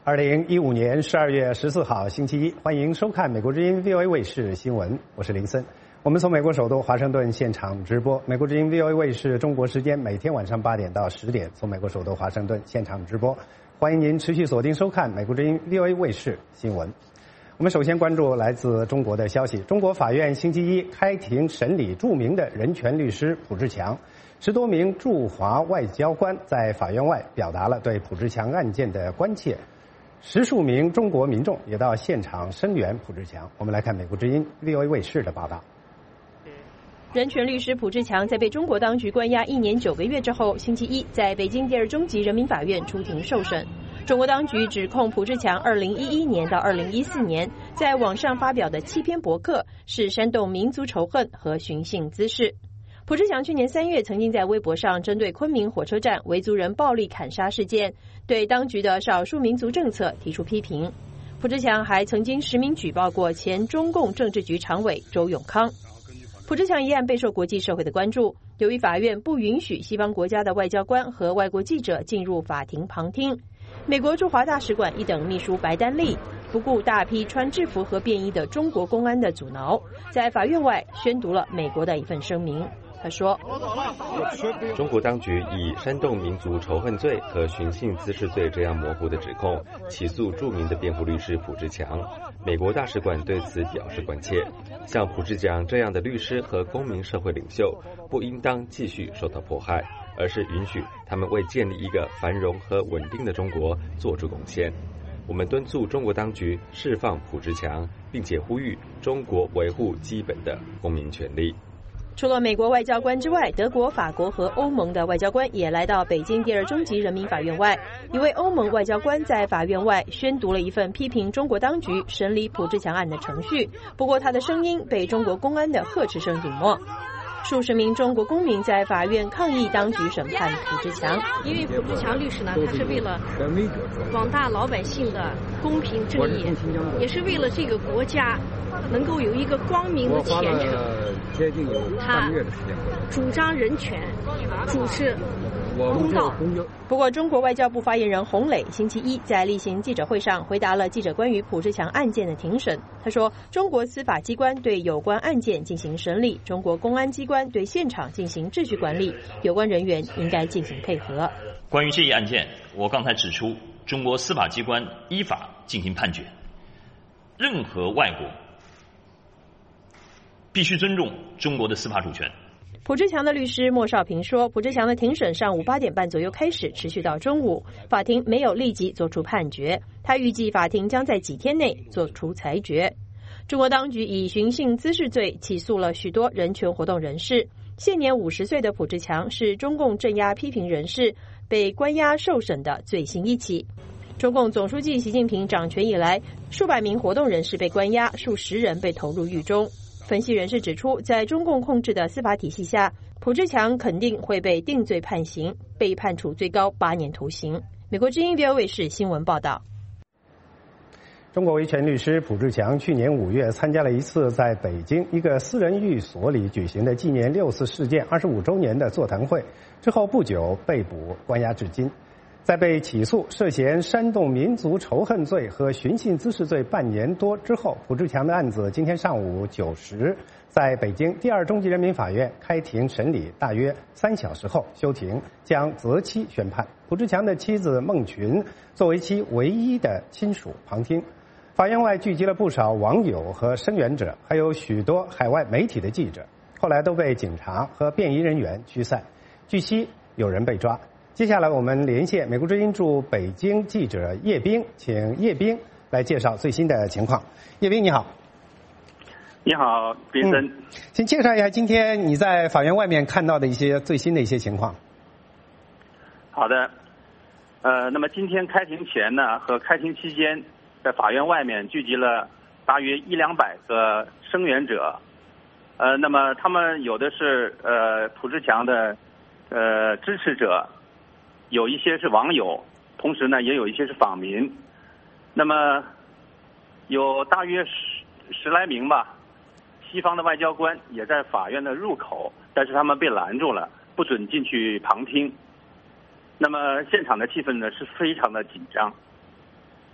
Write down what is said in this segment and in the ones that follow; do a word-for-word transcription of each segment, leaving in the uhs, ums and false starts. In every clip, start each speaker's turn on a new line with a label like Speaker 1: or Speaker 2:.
Speaker 1: 二零一五年十二月十四号星期一，欢迎收看美国之音 V O A 卫视新闻，我是林森。我们从美国首都华盛顿现场直播，美国之音 V O A 卫视中国时间每天晚上八点到十点，从美国首都华盛顿现场直播。欢迎您持续锁定收看美国之音 V O A 卫视新闻。我们首先关注来自中国的消息，中国法院星期一开庭审理著名的人权律师卜志强。十多名驻华外交官在法院外表达了对卜志强案件的关切，十数名中国民众也到现场声援卜志强。我们来看美国之音 V O A 卫视的报道。
Speaker 2: 人权律师卜志强在被中国当局关押一年九个月之后，星期一在北京第二中级人民法院出庭受审。中国当局指控卜志强二零一一年到二零一四年在网上发表的七篇博客是煽动民族仇恨和寻衅滋事。卜志强去年三月曾经在微博上针对昆明火车站维族人暴力砍杀事件，对当局的少数民族政策提出批评。卜志强还曾经实名举报过前中共政治局常委周永康。卜志强一案备受国际社会的关注，由于法院不允许西方国家的外交官和外国记者进入法庭旁听，美国驻华大使馆一等秘书白丹利不顾大批穿制服和便衣的中国公安的阻挠，在法院外宣读了美国的一份声明。他说，
Speaker 3: 中国当局以煽动民族仇恨罪和寻衅滋事罪这样模糊的指控起诉著名的辩护律师卜志强，美国大使馆对此表示关切。像卜志强这样的律师和公民社会领袖不应当继续受到迫害，而是允许他们为建立一个繁荣和稳定的中国做出贡献。我们敦促中国当局释放卜志强，并且呼吁中国维护基本的公民权利。
Speaker 2: 除了美国外交官之外，德国、法国和欧盟的外交官也来到北京第二中级人民法院外。一位欧盟外交官在法院外宣读了一份批评中国当局审理卜志强案的程序，不过他的声音被中国公安的呵斥声顶没。数十名中国公民在法院抗议当局审判卜志强，
Speaker 4: 因为卜志强律师呢，他是为了广大老百姓的公平正义，也是为了这个国家能够有一个光明的前程。他主张人权，主持公道。
Speaker 2: 不过，中国外交部发言人洪磊星期一在例行记者会上回答了记者关于卜志强案件的庭审。他说，中国司法机关对有关案件进行审理，中国公安机关对现场进行秩序管理，有关人员应该进行配合。
Speaker 5: 关于这一案件，我刚才指出，中国司法机关依法进行判决，任何外国必须尊重中国的司法主权。
Speaker 2: 卜志强的律师莫少平说，卜志强的庭审上午八点半左右开始，持续到中午，法庭没有立即做出判决，他预计法庭将在几天内做出裁决。中国当局以寻衅滋事罪起诉了许多人权活动人士。现年五十岁的卜志强是中共镇压批评人士被关押受审的最新一起。中共总书记习近平掌权以来，数百名活动人士被关押，数十人被投入狱中。分析人士指出，在中共控制的司法体系下，卜志强肯定会被定罪判刑，被判处最高八年徒刑。美国之音 V O A 卫视新闻报道。
Speaker 1: 中国维权律师卜志强去年五月参加了一次在北京一个私人寓所里举行的纪念六四事件二十五周年的座谈会，之后不久被捕关押至今。在被起诉涉嫌煽动民族仇恨罪和寻衅滋事罪半年多之后，卜志强的案子今天上午九时在北京第二中级人民法院开庭审理，大约三小时后休庭，将择期宣判。卜志强的妻子孟群作为其唯一的亲属旁听。法院外聚集了不少网友和声援者，还有许多海外媒体的记者，后来都被警察和便衣人员驱散。据悉有人被抓。接下来我们连线美国之音驻北京记者叶冰，请叶冰来介绍最新的情况。叶冰你好。
Speaker 6: 你好，林森、嗯。
Speaker 1: 请介绍一下今天你在法院外面看到的一些最新的一些情况。
Speaker 6: 好的，呃，那么今天开庭前呢和开庭期间，在法院外面聚集了大约一两百个声援者，呃，那么他们有的是呃卜志强的呃支持者。有一些是网友，同时呢也有一些是访民。那么有大约十十来名吧，西方的外交官也在法院的入口，但是他们被拦住了，不准进去旁听。那么现场的气氛呢是非常的紧张。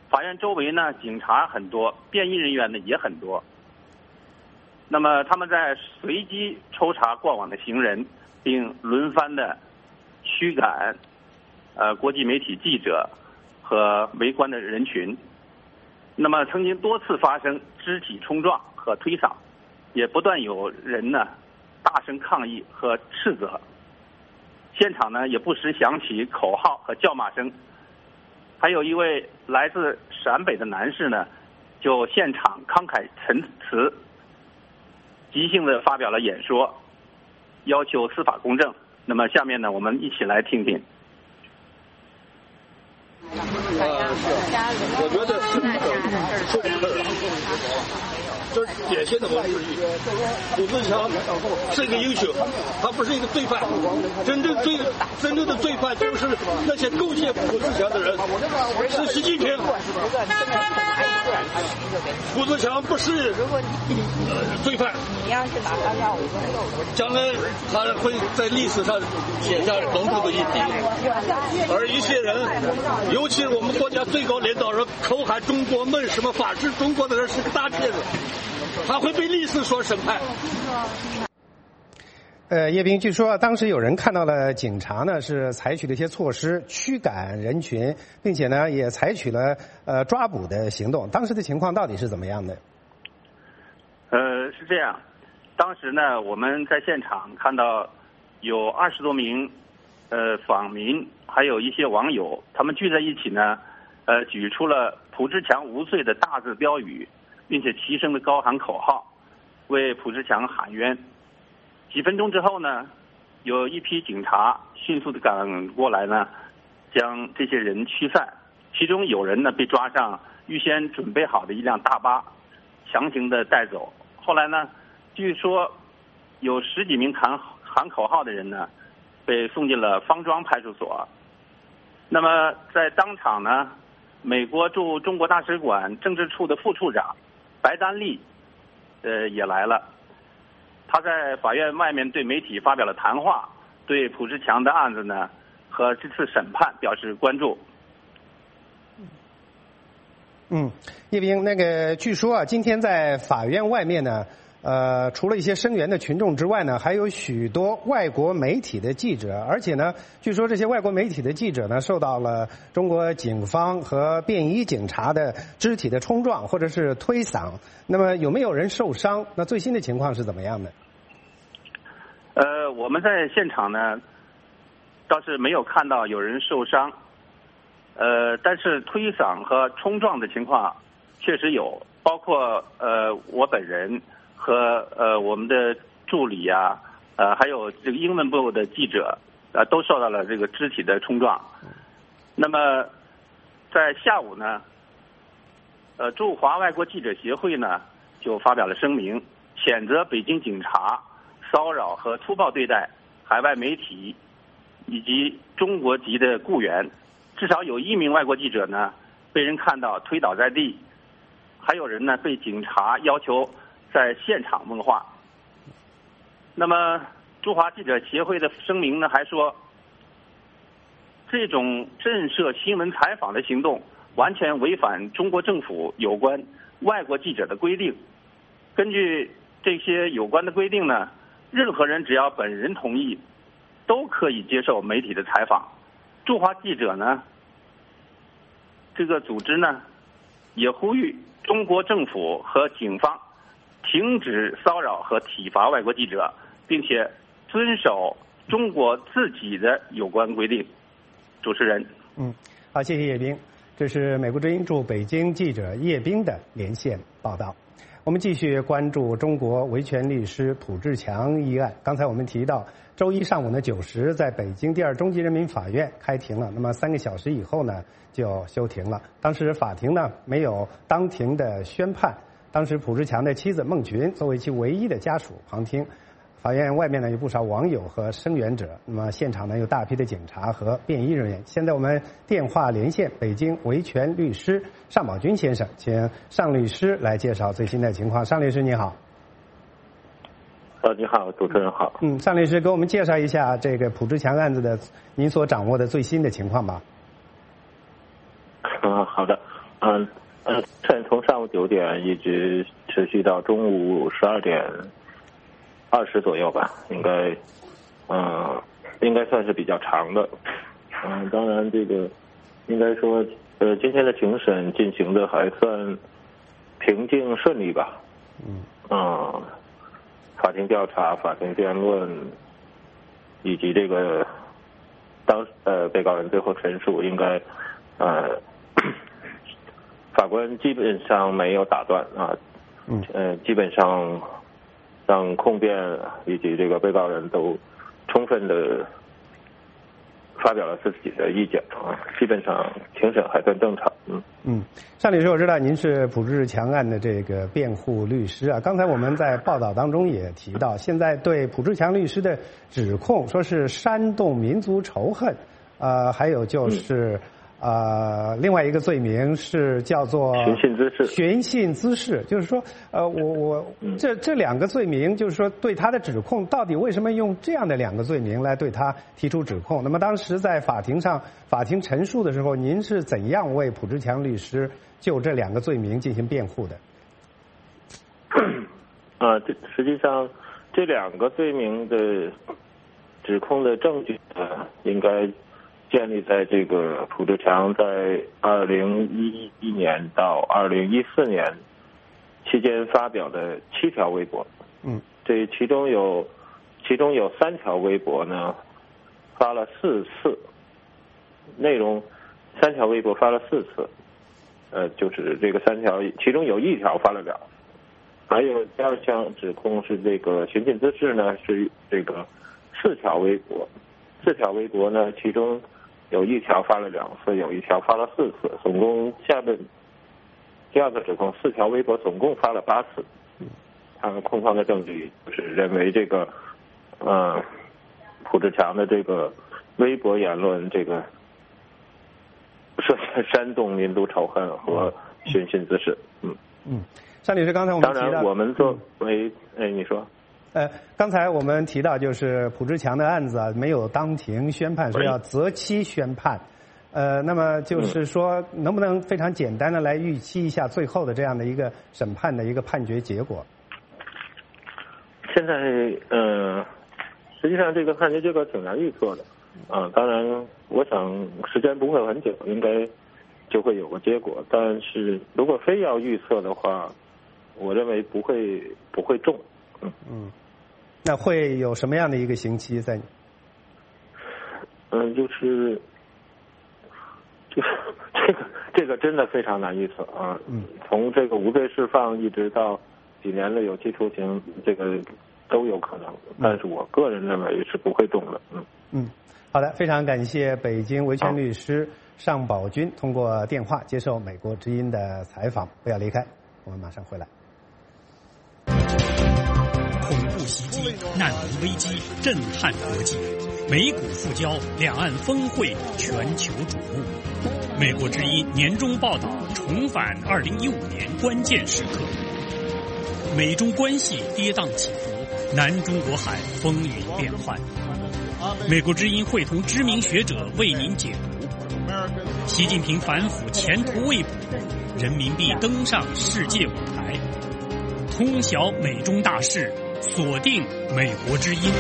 Speaker 6: 法院周围呢，警察很多，便衣人员呢也很多。那么他们在随机抽查过往的行人，并轮番的驱赶呃国际媒体记者和围观的人群。那么曾经多次发生肢体冲撞和推搡，也不断有人呢大声抗议和斥责。现场呢也不时响起口号和叫骂声。还有一位来自陕北的男士呢，就现场慷慨陈词，即兴的发表了演说，要求司法公正。那么下面呢，我们一起来听听。
Speaker 7: 我觉得是说明了，这是典型的文字狱。卜自强是一个英雄，他不是一个罪犯。真正罪真正的罪犯就是那些构陷卜自强的人，是习近平。卜自强不是呃罪犯，将来他会在历史上写下隆重的一笔。而一些人，尤其是我们国家最高领导人口喊中国梦什么法治中国的人是个大骗子，他会被历史所审判。
Speaker 1: 呃，叶斌，据说当时有人看到了警察呢是采取了一些措施驱赶人群，并且呢也采取了呃抓捕的行动。当时的情况到底是怎么样的？
Speaker 6: 呃，是这样，当时呢我们在现场看到有二十多名呃访民，还有一些网友，他们聚在一起呢，呃举出了卜自强无罪的大字标语，并且齐声的高喊口号，为卜自强喊冤。几分钟之后呢，有一批警察迅速的赶过来呢，将这些人驱散。其中有人呢被抓上预先准备好的一辆大巴，强行的带走。后来呢，据说有十几名喊喊口号的人呢，被送进了方庄派出所。那么在当场呢，美国驻中国大使馆政治处的副处长白丹利，呃也来了。他在法院外面对媒体发表了谈话，对卜自强的案子呢和这次审判表示关注。
Speaker 1: 嗯，叶斌，那个据说啊，今天在法院外面呢，呃，除了一些声援的群众之外呢，还有许多外国媒体的记者，而且呢，据说这些外国媒体的记者呢，受到了中国警方和便衣警察的肢体的冲撞或者是推搡。那么有没有人受伤？那最新的情况是怎么样的？
Speaker 6: 呃，我们在现场呢，倒是没有看到有人受伤。呃，但是推搡和冲撞的情况确实有，包括呃我本人和呃我们的助理啊，呃还有这个英文部的记者，呃都受到了这个肢体的冲撞。那么在下午呢，呃驻华外国记者协会呢就发表了声明，谴责北京警察骚扰和粗暴对待海外媒体以及中国籍的雇员。至少有一名外国记者呢被人看到推倒在地，还有人呢被警察要求在现场问话。那么驻华记者协会的声明呢还说，这种震慑新闻采访的行动完全违反中国政府有关外国记者的规定。根据这些有关的规定呢，任何人只要本人同意，都可以接受媒体的采访。驻华记者呢，这个组织呢，也呼吁中国政府和警方停止骚扰和体罚外国记者，并且遵守中国自己的有关规定。主持人，
Speaker 1: 嗯，好，谢谢叶斌，这是美国之音驻北京记者叶斌的连线报道。我们继续关注中国维权律师卜自强一案。刚才我们提到，周一上午呢九时，在北京第二中级人民法院开庭了。那么三个小时以后呢，就休庭了。当时法庭呢没有当庭的宣判。当时卜自强的妻子孟群作为其唯一的家属旁听。法院外面呢有不少网友和声援者，那么现场呢有大批的警察和便衣人员。现在我们电话连线北京维权律师尚宝军先生，请尚律师来介绍最新的情况。尚律师你好。
Speaker 8: 呃，你好，主持人好。
Speaker 1: 嗯，尚律师给我们介绍一下这个卜自强案子的您所掌握的最新的情况吧。
Speaker 8: 嗯，好的。 嗯嗯，从上午九点一直持续到中午十二点二十左右吧，应该嗯应该算是比较长的。嗯，当然这个应该说呃今天的庭审进行的还算平静顺利吧。嗯嗯，法庭调查、法庭辩论以及这个当呃被告人最后陈述，应该呃法官基本上没有打断啊，嗯呃基本上让控辩以及这个被告人都充分的发表了自己的意见啊，基本上庭审还算正常。嗯
Speaker 1: 嗯，尚律师，我知道您是朴志强案的这个辩护律师啊。刚才我们在报道当中也提到，现在对朴志强律师的指控说是煽动民族仇恨，呃，还有就是。嗯呃，另外一个罪名是叫做
Speaker 8: 寻衅滋事。
Speaker 1: 寻衅滋事，就是说，呃，我我这这两个罪名，就是说对他的指控，到底为什么用这样的两个罪名来对他提出指控？那么当时在法庭上，法庭陈述的时候，您是怎样为朴志强律师就这两个罪名进行辩护的？
Speaker 8: 啊，这实际上这两个罪名的指控的证据呢，应该建立在这个朴志强在二零一一年到二零一四年期间发表的七条微博。嗯，这其中有其中有三条微博呢发了四次，内容三条微博发了四次，呃，就是这个三条，其中有一条发了了，还有第二项指控是这个寻衅滋事呢，是这个四条微博，四条微博呢，其中有一条发了两次，有一条发了四次，总共下的第二个指控，四条微博总共发了八次。他们控方的证据就是认为这个，呃，朴志强的这个微博言论，这个涉嫌煽动民族仇恨和寻衅滋事。嗯嗯，
Speaker 1: 尚律师，刚才我们
Speaker 8: 当然我们作为，哎，你说。
Speaker 1: 呃，刚才我们提到，就是朴志强的案子啊，没有当庭宣判，是要择期宣判。呃，那么就是说，能不能非常简单的来预期一下最后的这样的一个审判的一个判决结果？
Speaker 8: 现在，呃，实际上这个判决结果挺难预测的。啊、呃，当然，我想时间不会很久，应该就会有个结果。但是如果非要预测的话，我认为不会不会中。嗯
Speaker 1: 嗯，那会有什么样的一个刑期在？
Speaker 8: 嗯，就是这个这个这个真的非常难预测啊。嗯，从这个无罪释放一直到几年的有期徒刑，这个都有可能。但是我个人认为是不会中的。嗯
Speaker 1: 嗯，好的，非常感谢北京维权律师尚宝军通过电话接受美国之音的采访。不要离开，我们马上回来。
Speaker 9: 恐怖袭击、难民危机震撼国际，美股复交，两岸峰会全球瞩目。美国之音年终报道重返二零一五年关键时刻，美中关系跌宕起伏，南中国海风云变幻。美国之音会同知名学者为您解读。习近平反腐前途未卜，人民币登上世界舞台。通晓美中大事，锁定美国之音。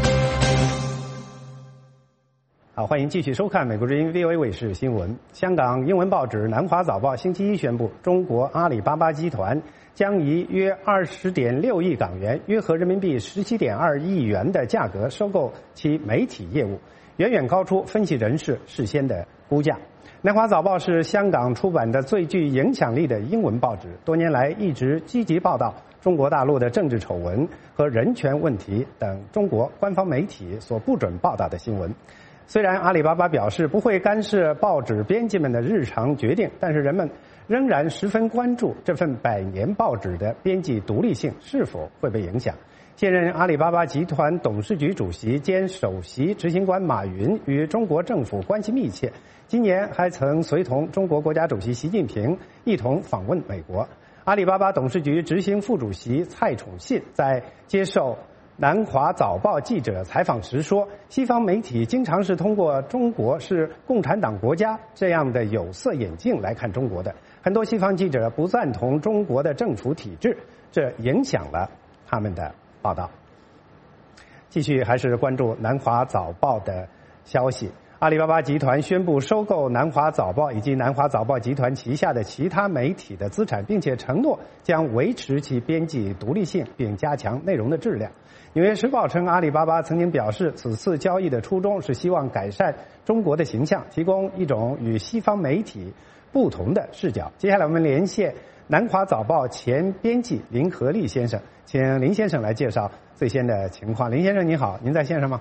Speaker 1: 好，欢迎继续收看美国之音 V O A 卫视新闻。香港英文报纸《南华早报》星期一宣布，中国阿里巴巴集团将以约二十点六亿港元，约合人民币十七点二亿元的价格收购其媒体业务，远远高出分析人士事先的估价。南华早报是香港出版的最具影响力的英文报纸，多年来一直积极报道中国大陆的政治丑闻和人权问题等中国官方媒体所不准报道的新闻。虽然阿里巴巴表示不会干涉报纸编辑们的日常决定，但是人们仍然十分关注这份百年报纸的编辑独立性是否会被影响。现任阿里巴巴集团董事局主席兼首席执行官马云与中国政府关系密切，今年还曾随同中国国家主席习近平一同访问美国。阿里巴巴董事局执行副主席蔡崇信在接受南华早报记者采访时说，西方媒体经常是通过中国是共产党国家这样的有色眼镜来看中国的， 很多西方记者不赞同中国的政府体制，这影响了他们的报道。继续还是关注南华早报的消息。阿里巴巴集团宣布收购南华早报以及南华早报集团旗下的其他媒体的资产，并且承诺将维持其编辑独立性，并加强内容的质量。纽约时报称，阿里巴巴曾经表示，此次交易的初衷是希望改善中国的形象，提供一种与西方媒体不同的视角。接下来我们连线南华早报前编辑林和利先生，请林先生来介绍最新的情况。林先生你好，您在线上吗？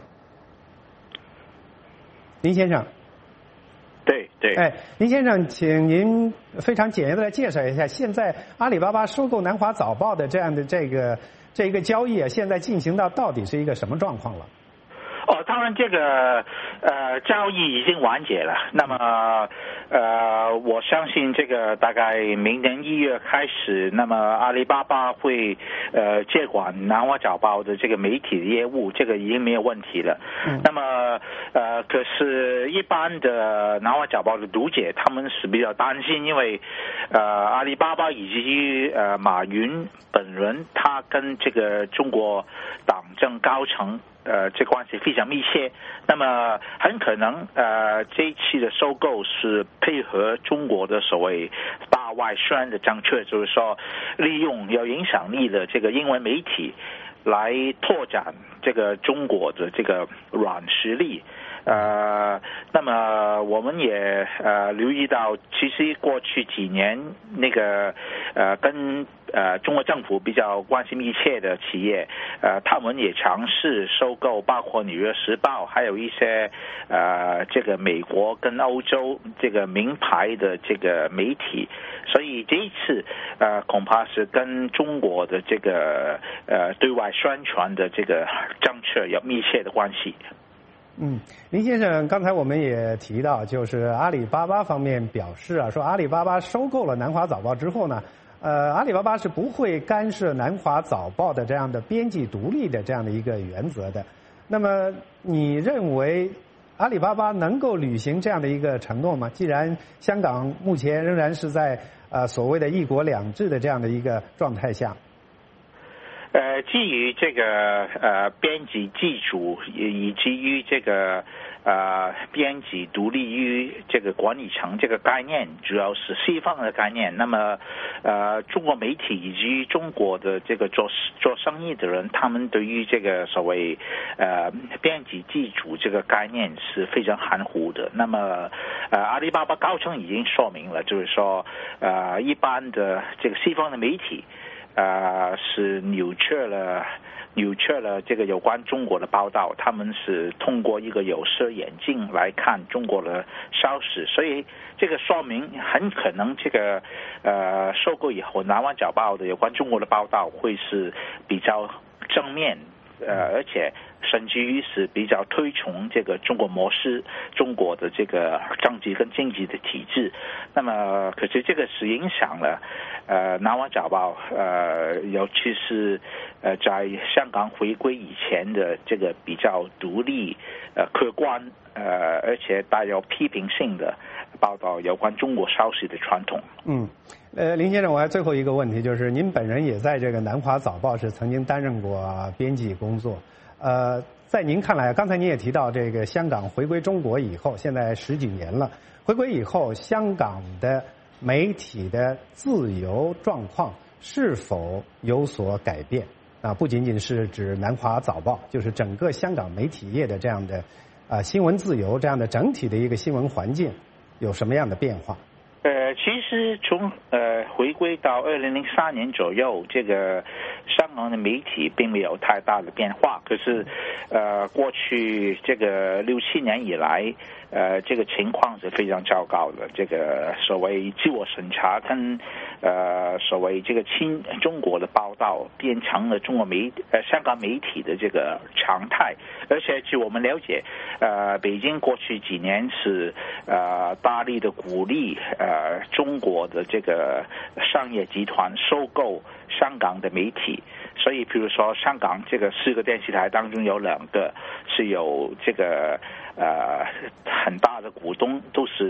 Speaker 1: 林先生，
Speaker 10: 对对，
Speaker 1: 哎，林先生，请您非常简约的来介绍一下，现在阿里巴巴收购南华早报的这样的这个这一个交易啊，现在进行到到底是一个什么状况了？
Speaker 10: 哦，当然这个呃交易已经完结了。那么呃，我相信这个大概明年一月开始，那么阿里巴巴会呃接管南华早报的这个媒体的业务，这个已经没有问题了。嗯、那么呃，可是一般的南华早报的读者，他们是比较担心，因为呃阿里巴巴以及呃马云本人，他跟这个中国党政高层。呃，这关系非常密切。那么很可能，呃，这一期的收购是配合中国的所谓大外宣的政策，就是说，利用有影响力的这个英文媒体来拓展这个中国的这个软实力。呃，那么我们也呃留意到，其实过去几年那个呃跟呃中国政府比较关系密切的企业，呃他们也尝试收购，包括《纽约时报》，还有一些呃这个美国跟欧洲这个名牌的这个媒体，所以这一次呃恐怕是跟中国的这个呃对外宣传的这个政策有密切的关系。
Speaker 1: 嗯，林先生，刚才我们也提到，就是阿里巴巴方面表示啊，说阿里巴巴收购了南华早报之后呢，呃，阿里巴巴是不会干涉南华早报的这样的编辑独立的这样的一个原则的。那么，你认为阿里巴巴能够履行这样的一个承诺吗？既然香港目前仍然是在呃所谓的一国两制的这样的一个状态下。
Speaker 10: 呃，基于这个呃编辑自主，以及于这个呃编辑独立于这个管理层这个概念，主要是西方的概念。那么呃中国媒体以及中国的这个做做生意的人，他们对于这个所谓呃编辑自主这个概念是非常含糊的。那么呃阿里巴巴高层已经说明了，就是说呃一般的这个西方的媒体。呃，是扭曲了，扭曲了这个有关中国的报道，他们是通过一个有色眼镜来看中国的消息，所以这个说明很可能这个呃收购以后，南华早报的有关中国的报道会是比较正面。呃，而且甚至于是比较推崇这个中国模式，中国的这个政治跟经济的体制。那么，可是这个是影响了呃南华早报，呃，尤其是呃在香港回归以前的这个比较独立、呃客观、呃而且带有批评性的报道有关中国消息的传统。
Speaker 1: 嗯。呃，林先生，我还最后一个问题，就是您本人也在这个南华早报是曾经担任过编辑工作。呃，在您看来，刚才您也提到这个香港回归中国以后，现在十几年了，回归以后，香港的媒体的自由状况是否有所改变？啊，不仅仅是指南华早报，就是整个香港媒体业的这样的啊、呃、新闻自由这样的整体的一个新闻环境有什么样的变化？
Speaker 10: 呃，其实从呃回归到二零零三年左右，这个香港的媒体并没有太大的变化。可是，呃，过去这个六七年以来，呃，这个情况是非常糟糕的。这个所谓自我审查跟呃所谓这个亲中国的报道，变成了中国媒呃香港媒体的这个常态。而且据我们了解，呃，北京过去几年是呃大力的鼓励呃。呃，中国的这个商业集团收购香港的媒体，所以比如说香港这个四个电视台当中有两个是有这个呃很大的股东，都是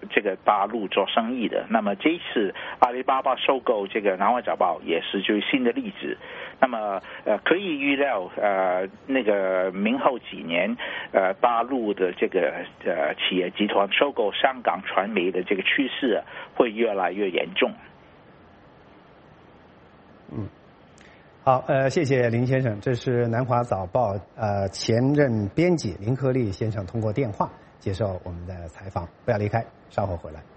Speaker 10: 这个大陆做生意的。那么这一次阿里巴巴收购这个南华早报也是就是新的例子。那么呃可以预料呃那个明后几年呃大陆的这个呃企业集团收购香港传媒的这个趋势会越来越严重。
Speaker 1: 嗯。好，呃，谢谢林先生，这是南华早报呃前任编辑林克利先生通过电话接受我们的采访。不要离开，稍后回来。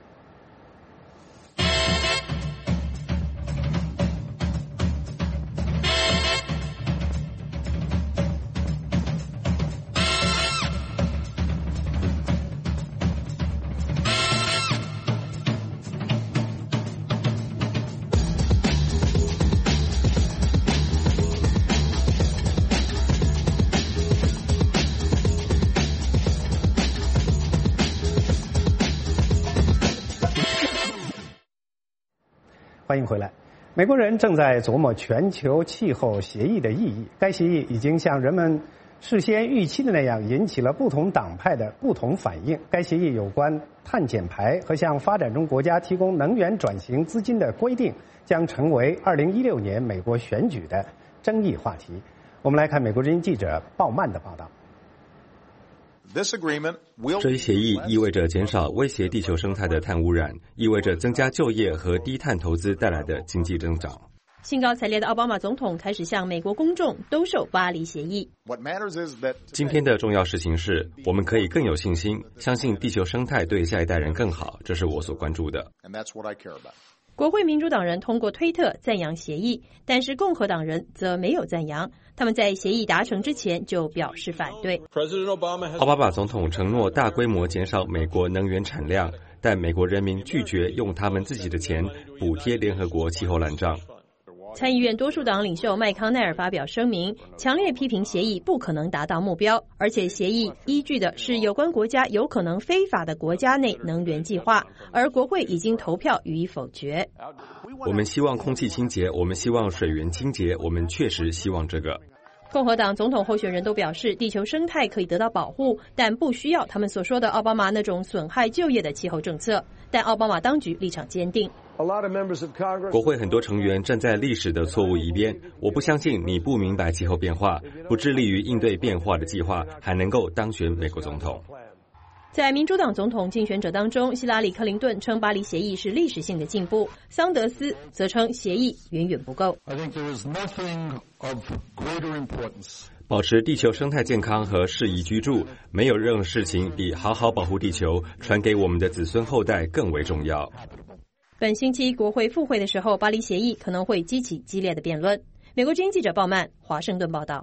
Speaker 1: 欢迎回来。美国人正在琢磨全球气候协议的意义。该协议已经像人们事先预期的那样，引起了不同党派的不同反应。该协议有关碳减排和向发展中国家提供能源转型资金的规定，将成为二零一六年美国选举的争议话题。我们来看美国之音记者鲍曼的报道。
Speaker 3: 这一协议意味着减少威胁地球生态的碳污染，意味着增加就业和低碳投资带来的经济增长。
Speaker 2: 兴高采烈的奥巴马总统开始向美国公众兜售巴黎协议。
Speaker 3: 今天的重要事情是，我们可以更有信心，相信地球生态对下一代人更好，这是我所关注的。
Speaker 2: 国会民主党人通过推特赞扬协议，但是共和党人则没有赞扬，他们在协议达成之前就表示反对。
Speaker 3: 奥巴马总统承诺大规模减少美国能源产量，但美国人民拒绝用他们自己的钱补贴联合国气候蓝账。
Speaker 2: 参议院多数党领袖麦康奈尔发表声明，强烈批评协议不可能达到目标，而且协议依据的是有关国家有可能非法的国家内能源计划，而国会已经投票予以否决。
Speaker 3: 我们希望空气清洁，我们希望水源清洁，我们确实希望这个。
Speaker 2: 共和党总统候选人都表示，地球生态可以得到保护，但不需要他们所说的奥巴马那种损害就业的气候政策。但奥巴马当局立场坚定。
Speaker 3: 国会很多成员站在历史的错误一边。我不相信你不明白气候变化，不致力于应对变化的计划，还能够当选美国总统。
Speaker 2: 在民主党总统竞选者当中，希拉里·克林顿称巴黎协议是历史性的进步，桑德斯则称协议远远不够。
Speaker 3: 保持地球生态健康和适宜居住，没有任何事情比好好保护地球，传给我们的子孙后代更为重要。
Speaker 2: 本星期国会复会的时候，巴黎协议可能会激起激烈的辩论。美国之音记者鲍曼，华盛顿报道。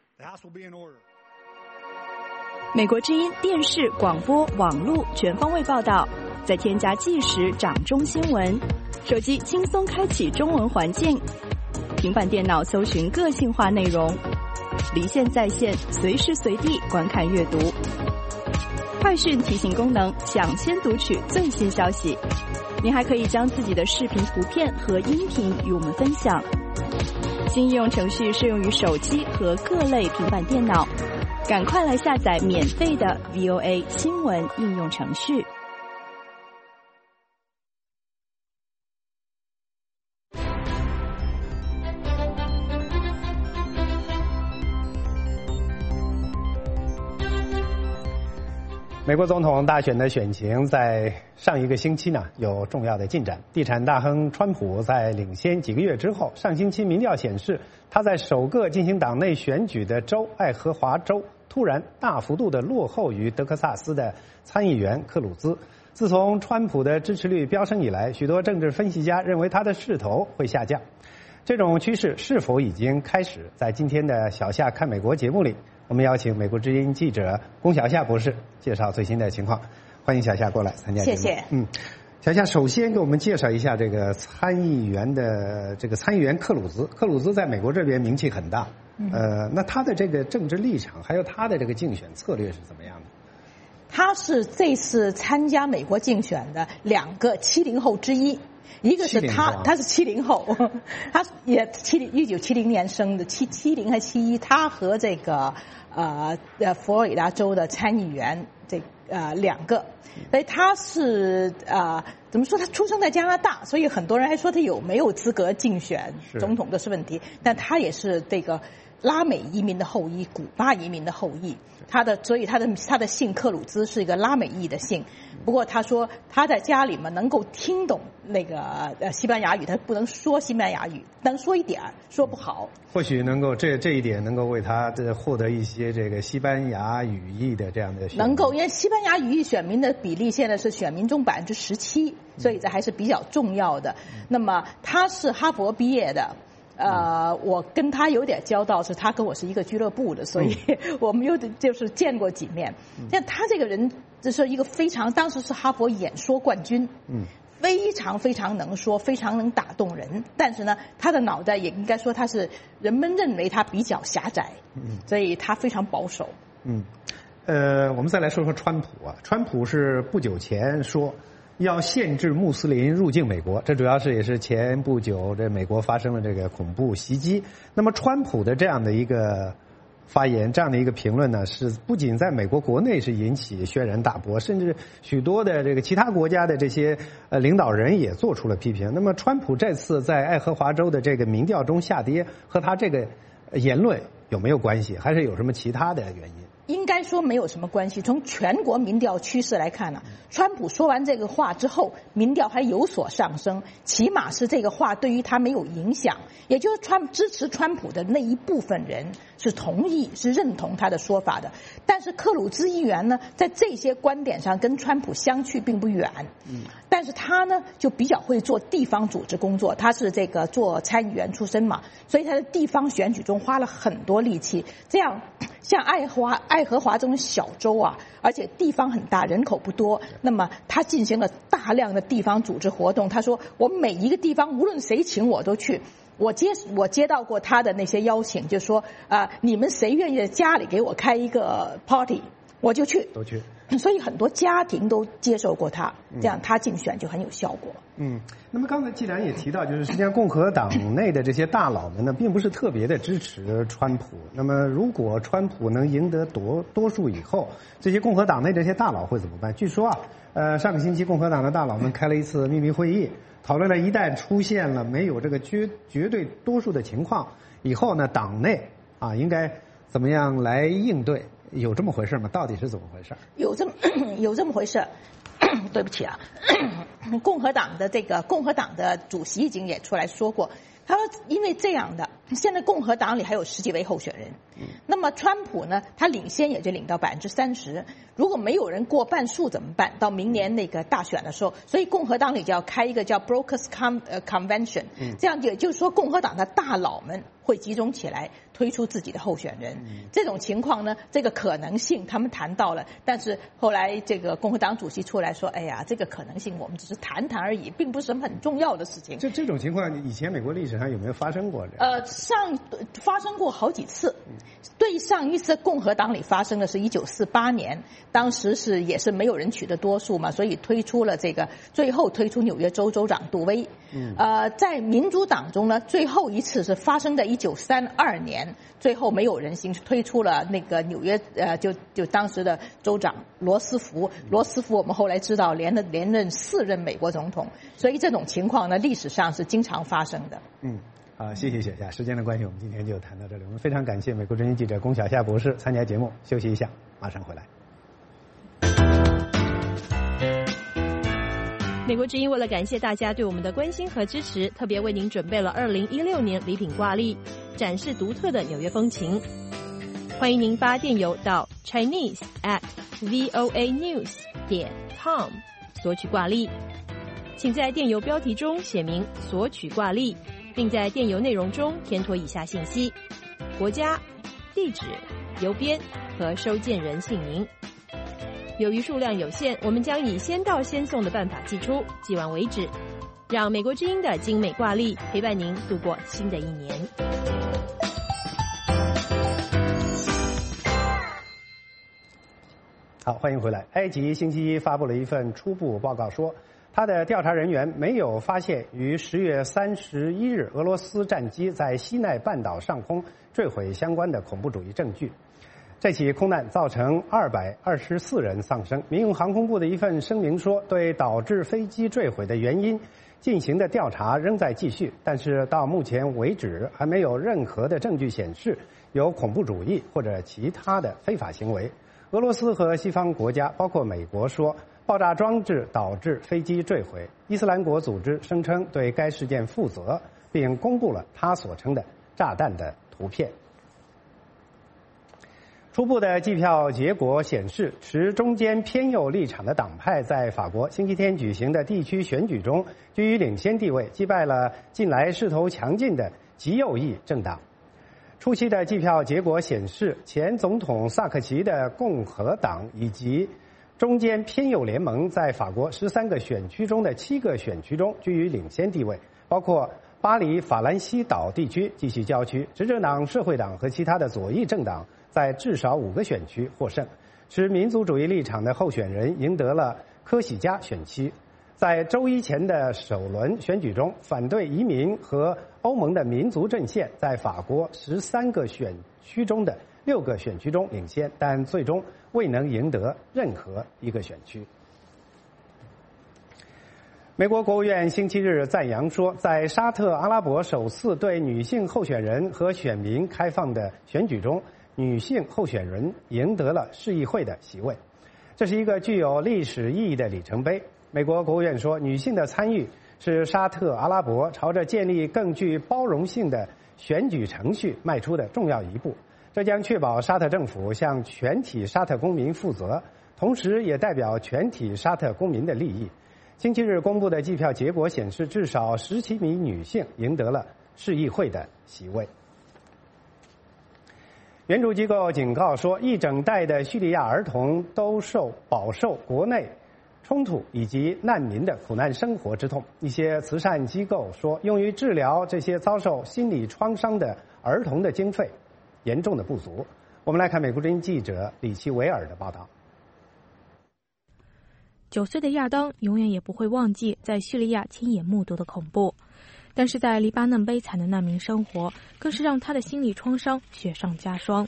Speaker 11: 美国之音电视、广播、网络全方位报道，再添加即时掌中新闻，手机轻松开启中文环境，平板电脑搜寻个性化内容，离线在线，随时随地观看阅读。快讯提醒功能，抢先读取最新消息。您还可以将自己的视频、图片和音频与我们分享。新应用程序适用于手机和各类平板电脑。赶快来下载免费的 V O A 新闻应用程序。
Speaker 1: 美国总统大选的选情在上一个星期呢有重要的进展。地产大亨川普在领先几个月之后，上星期民调显示他在首个进行党内选举的州爱荷华州突然大幅度的落后于德克萨斯的参议员克鲁兹。自从川普的支持率飙升以来，许多政治分析家认为他的势头会下降。这种趋势是否已经开始？在今天的小夏看美国节目里，我们邀请美国之音记者龚小夏博士介绍最新的情况。欢迎小夏过来参加节目。
Speaker 12: 谢谢。
Speaker 1: 嗯，小夏首先给我们介绍一下这个参议员的这个参议员克鲁兹。克鲁兹在美国这边名气很大，嗯、呃，那他的这个政治立场还有他的这个竞选策略是怎么样的？
Speaker 12: 他是这次参加美国竞选的两个七零后之一。一个是他，他是七零后，他也七零一九七零年生的，七七零还七一，他和这个呃呃佛罗里达州的参议员这呃两个，所以他是呃怎么说？他出生在加拿大，所以很多人还说他有没有资格竞选总统的是问题，但他也是这个拉美移民的后裔，古巴移民的后裔。他的所以他的他的姓克鲁兹是一个拉美裔的姓。不过他说他在家里嘛能够听懂那个呃西班牙语，他不能说西班牙语，能说一点，说不好。
Speaker 1: 或许能够这这一点能够为他的获得一些这个西班牙语裔的这样的选民。
Speaker 12: 能够，因为西班牙语裔选民的比例现在是选民中百分之十七，所以这还是比较重要的。嗯、那么他是哈佛毕业的。呃，我跟他有点交道，是他跟我是一个俱乐部的，所以我们有就是见过几面。但他这个人就是一个非常，当时是哈佛演说冠军，嗯，非常非常能说，非常能打动人。但是呢，他的脑袋也应该说他是人们认为他比较狭窄，嗯，所以他非常保守。
Speaker 1: 嗯，呃，我们再来说说川普啊，川普是不久前说要限制穆斯林入境美国，这主要是也是前不久这美国发生了这个恐怖袭击。那么川普的这样的一个发言，这样的一个评论呢，是不仅在美国国内是引起轩然大波，甚至许多的这个其他国家的这些呃领导人也做出了批评。那么川普这次在爱荷华州的这个民调中下跌，和他这个言论有没有关系，还是有什么其他的原因？
Speaker 12: 应该说没有什么关系。从全国民调趋势来看呢、啊，川普说完这个话之后，民调还有所上升，起码是这个话对于他没有影响。也就是川支持川普的那一部分人是同意、是认同他的说法的。但是克鲁兹议员呢，在这些观点上跟川普相去并不远。嗯，但是他呢就比较会做地方组织工作，他是这个做参议员出身嘛，所以他在地方选举中花了很多力气。这样，像爱荷华爱荷华这种小州啊，而且地方很大，人口不多，那么他进行了大量的地方组织活动。他说，我每一个地方无论谁请我都去。我接我接到过他的那些邀请，就说啊、呃，你们谁愿意在家里给我开一个 party， 我就去，
Speaker 1: 都去。
Speaker 12: 所以很多家庭都接受过他，这样他竞选就很有效果。
Speaker 1: 嗯，那么刚才既然也提到，就是实际上共和党内的这些大佬们呢，并不是特别的支持川普。那么如果川普能赢得多多数以后，这些共和党内这些大佬会怎么办？据说啊，呃，上个星期共和党的大佬们开了一次秘密会议。讨论了一旦出现了没有这个绝绝对多数的情况以后呢，党内啊应该怎么样来应对？有这么回事吗？到底是怎么回事？
Speaker 12: 有这么有这么回事。对不起啊，共和党的这个共和党的主席已经也出来说过，他说因为这样的，现在共和党里还有十几位候选人，那么川普呢，他领先也就领到百分之三十，如果没有人过半数怎么办？到明年那个大选的时候，所以共和党里就要开一个叫 Brokers Convention， 这样也就是说共和党的大佬们会集中起来推出自己的候选人。这种情况呢，这个可能性他们谈到了，但是后来这个共和党主席出来说，哎呀，这个可能性我们只是谈谈而已，并不是什么很重要的事情。
Speaker 1: 这这种情况以前美国历史上有没有发生过？
Speaker 12: 呃，上发生过好几次。对上一次共和党里发生的是一九四八年，当时是也是没有人取得多数嘛，所以推出了这个，最后推出纽约州州长杜威。嗯，呃，在民主党中呢，最后一次是发生在一九三二年，最后没有人行推出了那个纽约呃，就就当时的州长罗斯福。罗斯福我们后来知道连任连任四任美国总统，所以这种情况呢，历史上是经常发生的。
Speaker 1: 嗯。好，谢谢雪夏。时间的关系，我们今天就谈到这里。我们非常感谢美国之音记者龚晓夏博士参加节目，休息一下，马上回来。
Speaker 2: 美国之音为了感谢大家对我们的关心和支持，特别为您准备了二零一六年礼品挂历，展示独特的纽约风情。欢迎您发电邮到 Chinese at voa news 点 com 索取挂历，请在电邮标题中写明索取挂历，并在电邮内容中填妥以下信息：国家、地址、邮编和收件人姓名。由于数量有限，我们将以先到先送的办法寄出，寄完为止。让美国之音的精美挂历陪伴您度过新的一年。
Speaker 1: 好，欢迎回来。埃及星期一发布了一份初步报告说，他的调查人员没有发现与十月三十一日俄罗斯战机在西奈半岛上空坠毁相关的恐怖主义证据。 这起空难造成二百二十四人丧生。民用航空部的一份声明说，对导致飞机坠毁的原因进行的调查仍在继续，但是到目前为止还没有任何的证据显示有恐怖主义或者其他的非法行为。俄罗斯和西方国家，包括美国说爆炸装置导致飞机坠毁。伊斯兰国组织声称对该事件负责，并公布了他所称的炸弹的图片。初步的计票结果显示，持中间偏右立场的党派在法国星期天举行的地区选举中居于领先地位，击败了近来势头强劲的极右翼政党。初期的计票结果显示，前总统萨克齐的共和党以及中间偏右联盟在法国十三个选区中的七个选区中居于领先地位，包括巴黎法兰西岛地区及其郊区。执政党、社会党和其他的左翼政党在至少五个选区获胜。持民族主义立场的候选人赢得了科喜嘉选区。在周一前的首轮选举中，反对移民和欧盟的民族阵线在法国十三个选区中的六个选区中领先，但最终未能赢得任何一个选区。美国国务院星期日赞扬说，在沙特阿拉伯首次对女性候选人和选民开放的选举中，女性候选人赢得了市议会的席位，这是一个具有历史意义的里程碑。美国国务院说，女性的参与是沙特阿拉伯朝着建立更具包容性的选举程序迈出的重要一步，这将确保沙特政府向全体沙特公民负责，同时也代表全体沙特公民的利益。星期日公布的计票结果显示，至少十七名女性赢得了市议会的席位。援助机构警告说，一整代的叙利亚儿童都受饱受国内冲突以及难民的苦难生活之痛。一些慈善机构说，用于治疗这些遭受心理创伤的儿童的经费严重的不足。我们来看美国之音记者李奇维尔的报道。
Speaker 13: 九岁的亚当永远也不会忘记在叙利亚亲眼目睹的恐怖，但是在黎巴嫩悲惨的难民生活，更是让他的心理创伤雪上加霜。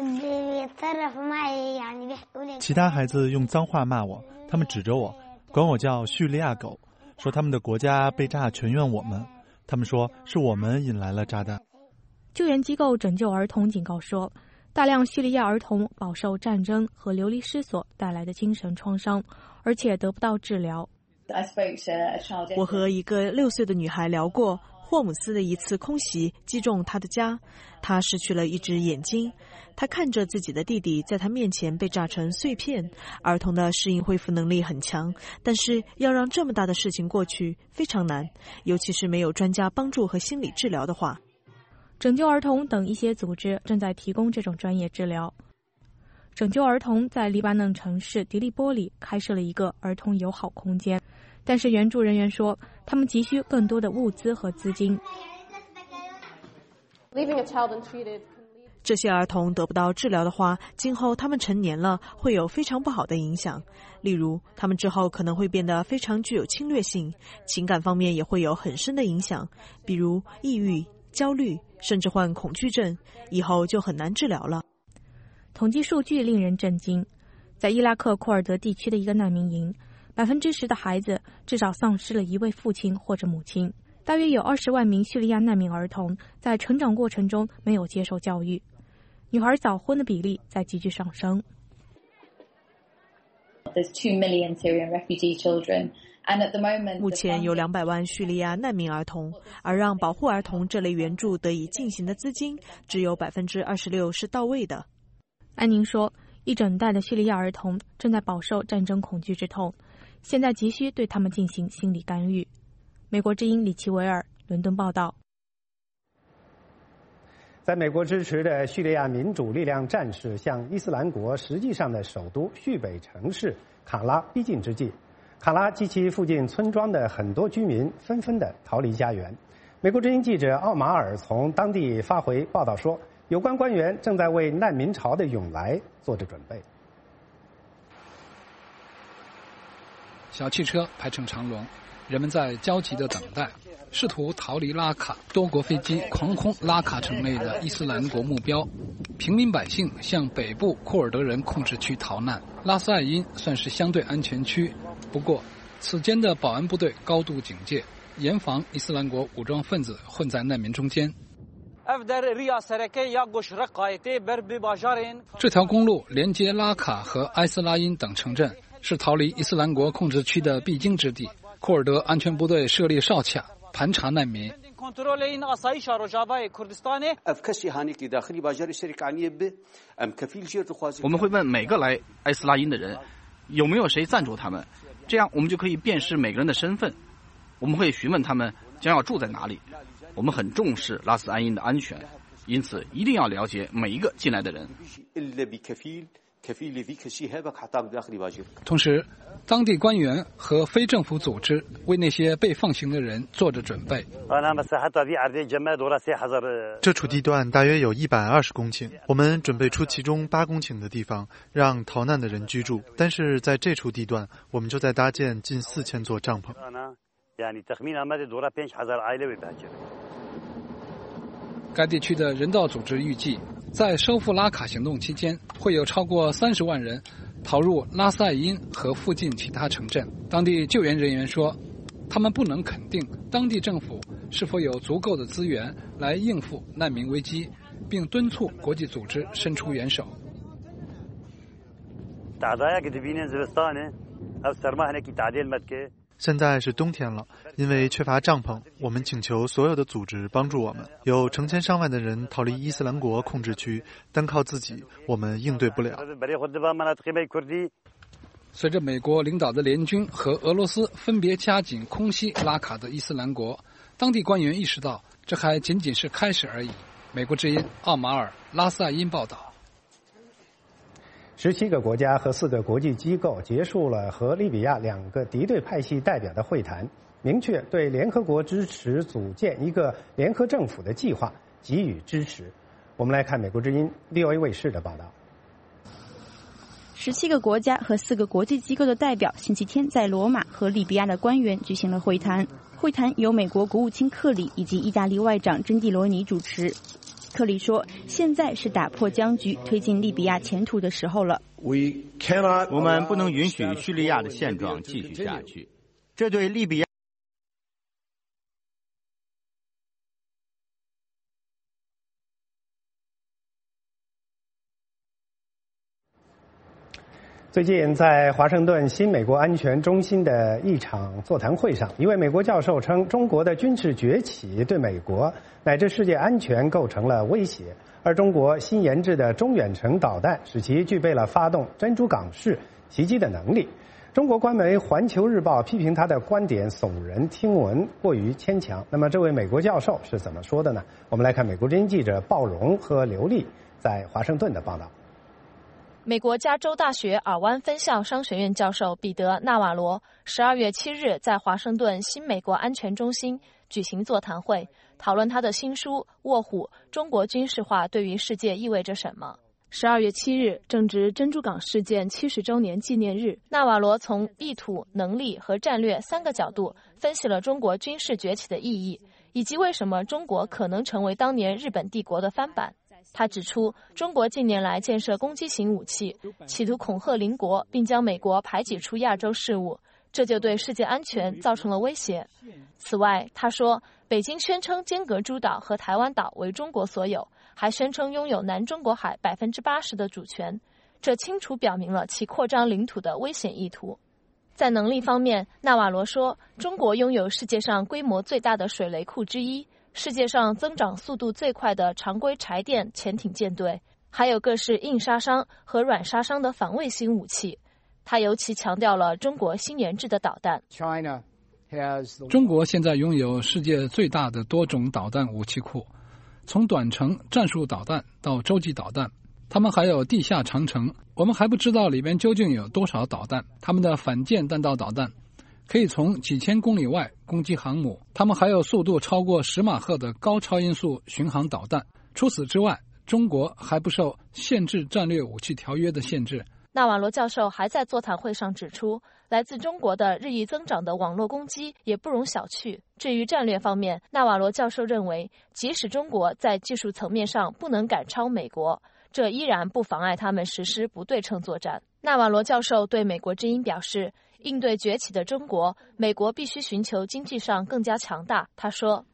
Speaker 14: 其他孩子用脏话骂我，他们指着我，管我叫叙利亚狗，说他们的国家被炸全怨我们，他们说是我们引来了炸弹。
Speaker 13: 救援机构拯救儿童警告说，大量叙利亚儿童饱受战争和流离失所带来的精神创伤，而且得不到治疗。
Speaker 15: 我和一个六岁的女孩聊过，霍姆斯的一次空袭击中她的家，她失去了一只眼睛，她看着自己的弟弟在她面前被炸成碎片。儿童的适应恢复能力很强，但是要让这么大的事情过去非常难，尤其是没有专家帮助和心理治疗的话。
Speaker 13: 拯救儿童等一些组织正在提供这种专业治疗。拯救儿童在黎巴嫩城市迪利波里开设了一个儿童友好空间，但是援助人员说，他们急需更多的物资和资金。
Speaker 15: 这些儿童得不到治疗的话，今后他们成年了会有非常不好的影响，例如他们之后可能会变得非常具有侵略性，情感方面也会有很深的影响，比如抑郁、焦虑，甚至患恐惧症，以后就很难治疗了。
Speaker 13: 统计数据令人震惊，在伊拉克库尔德地区的一个难民营，百分之十的孩子至少丧失了一位父亲或者母亲。大约有二十万名叙利亚难民儿童在成长过程中没有接受教育，女孩早婚的比例在急剧上升。
Speaker 15: 目前有两百万叙利亚难民儿童，而让保护儿童这类援助得以进行的资金只有百分之二十六是到位的。
Speaker 13: 安宁说，一整代的叙利亚儿童正在饱受战争恐惧之痛，现在急需对他们进行心理干预。美国之音李奇维尔伦敦报道。
Speaker 1: 在美国支持的叙利亚民主力量战士向伊斯兰国实际上的首都叙北城市卡拉逼近之际，卡拉及其附近村庄的很多居民纷纷地逃离家园。美国之音记者奥马尔从当地发回报道说，有关官员正在为难民潮的涌来做着准备。
Speaker 16: 小汽车排成长龙，人们在焦急地等待， 试图逃离拉卡，多国飞机狂轰拉卡城内的伊斯兰国目标，平民百姓向北部库尔德人控制区逃难。拉斯艾因算是相对安全区，不过此间的保安部队高度警戒，严防伊斯兰国武装分子混在难民中间。这条公路连接拉卡和埃斯拉因等城镇，是逃离伊斯兰国控制区的必经之地。库尔德安全部队设立哨卡，盘查难民。
Speaker 17: 我们会问每个来埃斯拉因的人，有没有谁赞助他们，这样我们就可以辨识每个人的身份。我们会询问他们将要住在哪里。我们很重视拉斯安因的安全，因此一定要了解每一个进来的人。
Speaker 16: 同时，当地官员和非政府组织为那些被放行的人做着准备。
Speaker 14: 这处地段大约有一百二十公顷，我们准备出其中八公顷的地方让逃难的人居住，但是在这处地段，我们就在搭建近四千座帐篷。
Speaker 16: 该地区的人道组织预计，在收复拉卡行动期间，会有超过三十万人逃入拉斯艾因和附近其他城镇。当地救援人员说，他们不能肯定当地政府是否有足够的资源来应付难民危机，并敦促国际组织伸出援手。
Speaker 14: 现在是冬天了，因为缺乏帐篷，我们请求所有的组织帮助我们。有成千上万的人逃离伊斯兰国控制区，单靠自己，我们应对不了。
Speaker 16: 随着美国领导的联军和俄罗斯分别加紧空袭拉卡的伊斯兰国，当地官员意识到，这还仅仅是开始而已。美国之音奥马尔·拉斯艾因报道。
Speaker 1: 十七个国家和四个国际机构结束了和利比亚两个敌对派系代表的会谈，明确对联合国支持组建一个联合政府的计划给予支持。我们来看美国之音 V O A 卫视的报道。
Speaker 11: 十七个国家和四个国际机构的代表星期天在罗马和利比亚的官员举行了会谈。会谈由美国国务卿克里以及意大利外长珍蒂罗尼主持。克里说，现在是打破僵局、推进利比亚前途的时候了。
Speaker 18: 我们不能允许叙利亚的现状继续下去，这对利比亚
Speaker 1: 最近，在华盛顿新美国安全中心的一场座谈会上，一位美国教授称，中国的军事崛起对美国乃至世界安全构成了威胁，而中国新研制的中远程导弹使其具备了发动珍珠港式袭击的能力。中国官媒《环球日报》批评他的观点耸人听闻，过于牵强。那么，这位美国教授是怎么说的呢？我们来看美国之音记者鲍荣和刘丽在华盛顿的报道。
Speaker 2: 美国加州大学尔湾分校商学院教授彼得·纳瓦罗十二月七日在华盛顿新美国安全中心举行座谈会，讨论他的新书《卧虎：中国军事化对于世界意味着什么》。十二月七日正值珍珠港事件七十周年纪念日，纳瓦罗从意图、能力和战略三个角度分析了中国军事崛起的意义，以及为什么中国可能成为当年日本帝国的翻版。他指出，中国近年来建设攻击型武器，企图恐吓邻国，并将美国排挤出亚洲事务，这就对世界安全造成了威胁。此外，他说，北京宣称尖阁诸岛和台湾岛为中国所有，还宣称拥有南中国海百分之八十的主权，这清楚表明了其扩张领土的危险意图。在能力方面，纳瓦罗说，中国拥有世界上规模最大的水雷库之一，世界上增长速度最快的常规柴电潜艇舰队，还有各式硬杀伤和软杀伤的反卫星武器。他尤其强调了中国新研制的导弹。
Speaker 16: 中国现在拥有世界最大的多种导弹武器库，从短程战术导弹到洲际导弹，他们还有地下长城，我们还不知道里边究竟有多少导弹。他们的反舰弹道导弹可以从几千公里外攻击航母，他们还有速度超过十马赫的高超音速巡航导弹。除此之外，中国还不受限制战略武器条约的限制，
Speaker 2: 纳瓦罗教授还在座谈会上指出，来自中国的日益增长的网络攻击也不容小觑。至于战略方面，纳瓦罗教授认为，即使中国在技术层面上不能赶超美国，这依然不妨碍他们实施不对称作战。纳瓦罗教授对美国之音表示，应对崛起的中国，美国必须寻求经济上更加强大。他说，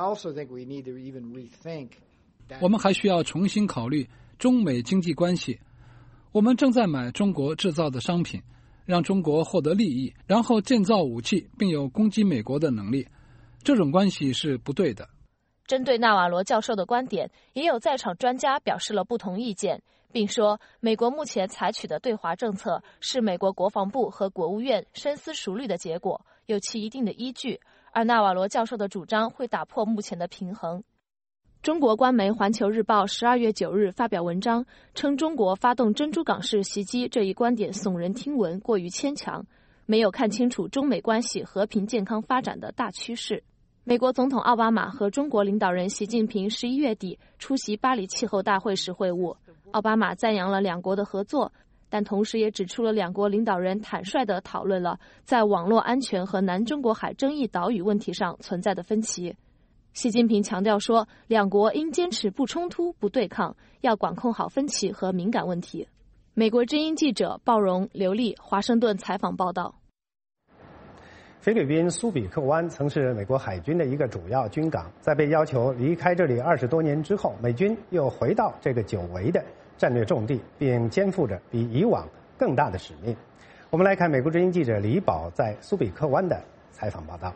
Speaker 16: 我们还需要重新考虑中美经济关系。我们正在买中国制造的商品，让中国获得利益，然后建造武器，并有攻击美国的能力。这种关系是不对的。
Speaker 2: 针对纳瓦罗教授的观点，也有在场专家表示了不同意见，并说美国目前采取的对华政策是美国国防部和国务院深思熟虑的结果，有其一定的依据，而纳瓦罗教授的主张会打破目前的平衡。中国官媒《环球日报》十二月九日发表文章，称中国发动珍珠港式袭击这一观点耸人听闻，过于牵强，没有看清楚中美关系和平健康发展的大趋势。美国总统奥巴马和中国领导人习近平十一月底出席巴黎气候大会时会晤，奥巴马赞扬了两国的合作，但同时也指出了两国领导人坦率地讨论了在网络安全和南中国海争议岛屿问题上存在的分歧。习近平强调说，两国应坚持不冲突、不对抗，要管控好分歧和敏感问题。美国之音记者鲍荣、刘丽，华盛顿采访报道。
Speaker 1: 菲律宾苏比克湾曾是美国海军的一个主要军港，在被要求离开这里二十多年之后，美军又回到这个久违的战略重地，并肩负着比以往更大的使命。我们来看美国之音记者李宝在苏比克湾的采访报道。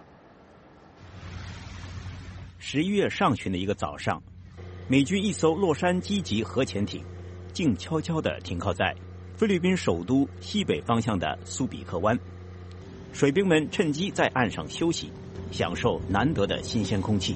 Speaker 19: 十一月上旬的一个早上，美军一艘洛杉矶级核潜艇静悄悄地停靠在菲律宾首都西北方向的苏比克湾。水兵们趁机在岸上休息，享受难得的新鲜空气。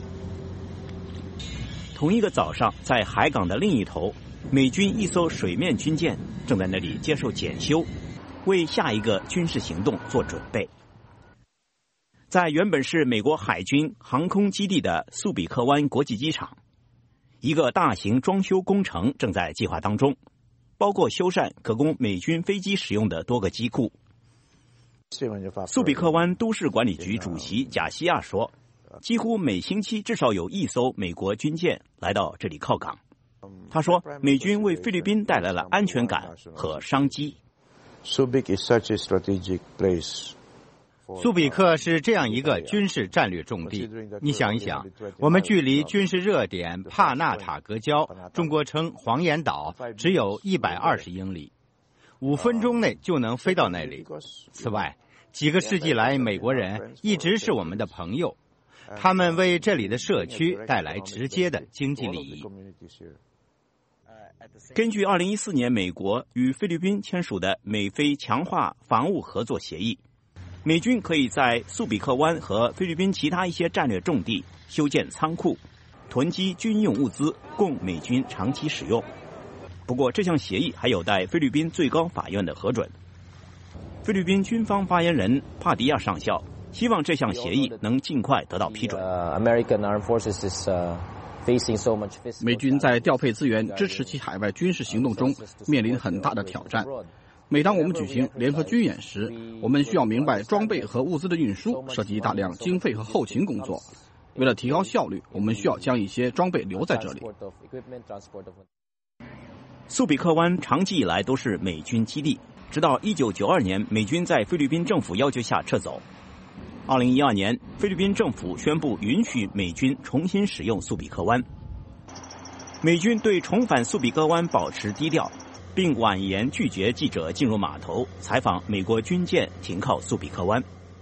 Speaker 19: 同一个早上，在海港的另一头，美军一艘水面军舰正在那里接受检修，为下一个军事行动做准备。在原本是美国海军航空基地的苏比克湾国际机场，一个大型装修工程正在计划当中，包括修缮可供美军飞机使用的多个机库。苏比克湾都市管理局主席贾西亚说，几乎每星期至少有一艘美国军舰来到这里靠港。他说，美军为菲律宾带来了安全感和商机。
Speaker 18: 苏比克是这样一个军事战略重地，你想一想，我们距离军事热点帕纳塔格礁，中国称黄岩岛，只有一百二十英里，五分钟内就能飞到那里。此外，几个世纪来，美国人一直是我们的朋友，他们为这里的社区带来直接的经济利益。
Speaker 19: 根据二零一四年美国与菲律宾签署的美菲强化防务合作协议，美军可以在苏比克湾和菲律宾其他一些战略重地修建仓库，囤积军用物资，供美军长期使用。不过，这项协议还有待菲律宾最高法院的核准。菲律宾军方发言人帕迪亚上校希望这项协议能尽快得到批准。
Speaker 17: 美军在调配资源、支持其海外军事行动中面临很大的挑战。每当我们举行联合军演时，我们需要明白装备和物资的运输涉及大量经费和后勤工作。为了提高效率，我们需要将一些装备留在这里。
Speaker 19: 苏比克湾长期以来都是美军基地，直到一九九二年美军在菲律宾政府要求下撤走。二零一二年，菲律宾政府宣布允许美军重新使用苏比克湾。美军对重返苏比克湾保持低调，并婉言拒绝记者进入码头采访美国军舰停靠苏比克湾。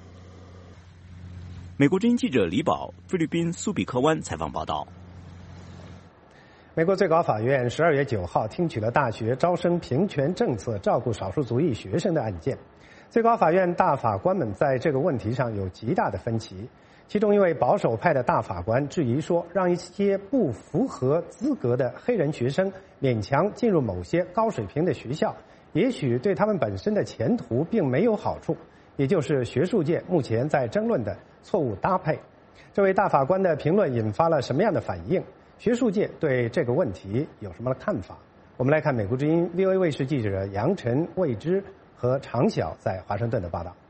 Speaker 19: 美国之音记者李宝，菲律宾苏比克湾采访报道。
Speaker 1: 美国最高法院十二月九号听取了大学招生平权政策照顾少数族裔学生的案件。最高法院大法官们在这个问题上有极大的分歧，其中一位保守派的大法官质疑说，让一些不符合资格的黑人学生勉强进入某些高水平的学校，也许对他们本身的前途并没有好处，也就是学术界目前在争论的错误搭配。这位大法官的评论引发了什么样的反应？学术界对这个问题有什么看法？ 我们来看美国之音 V O A 卫视记者杨晨、魏之和常晓在华盛顿的报道。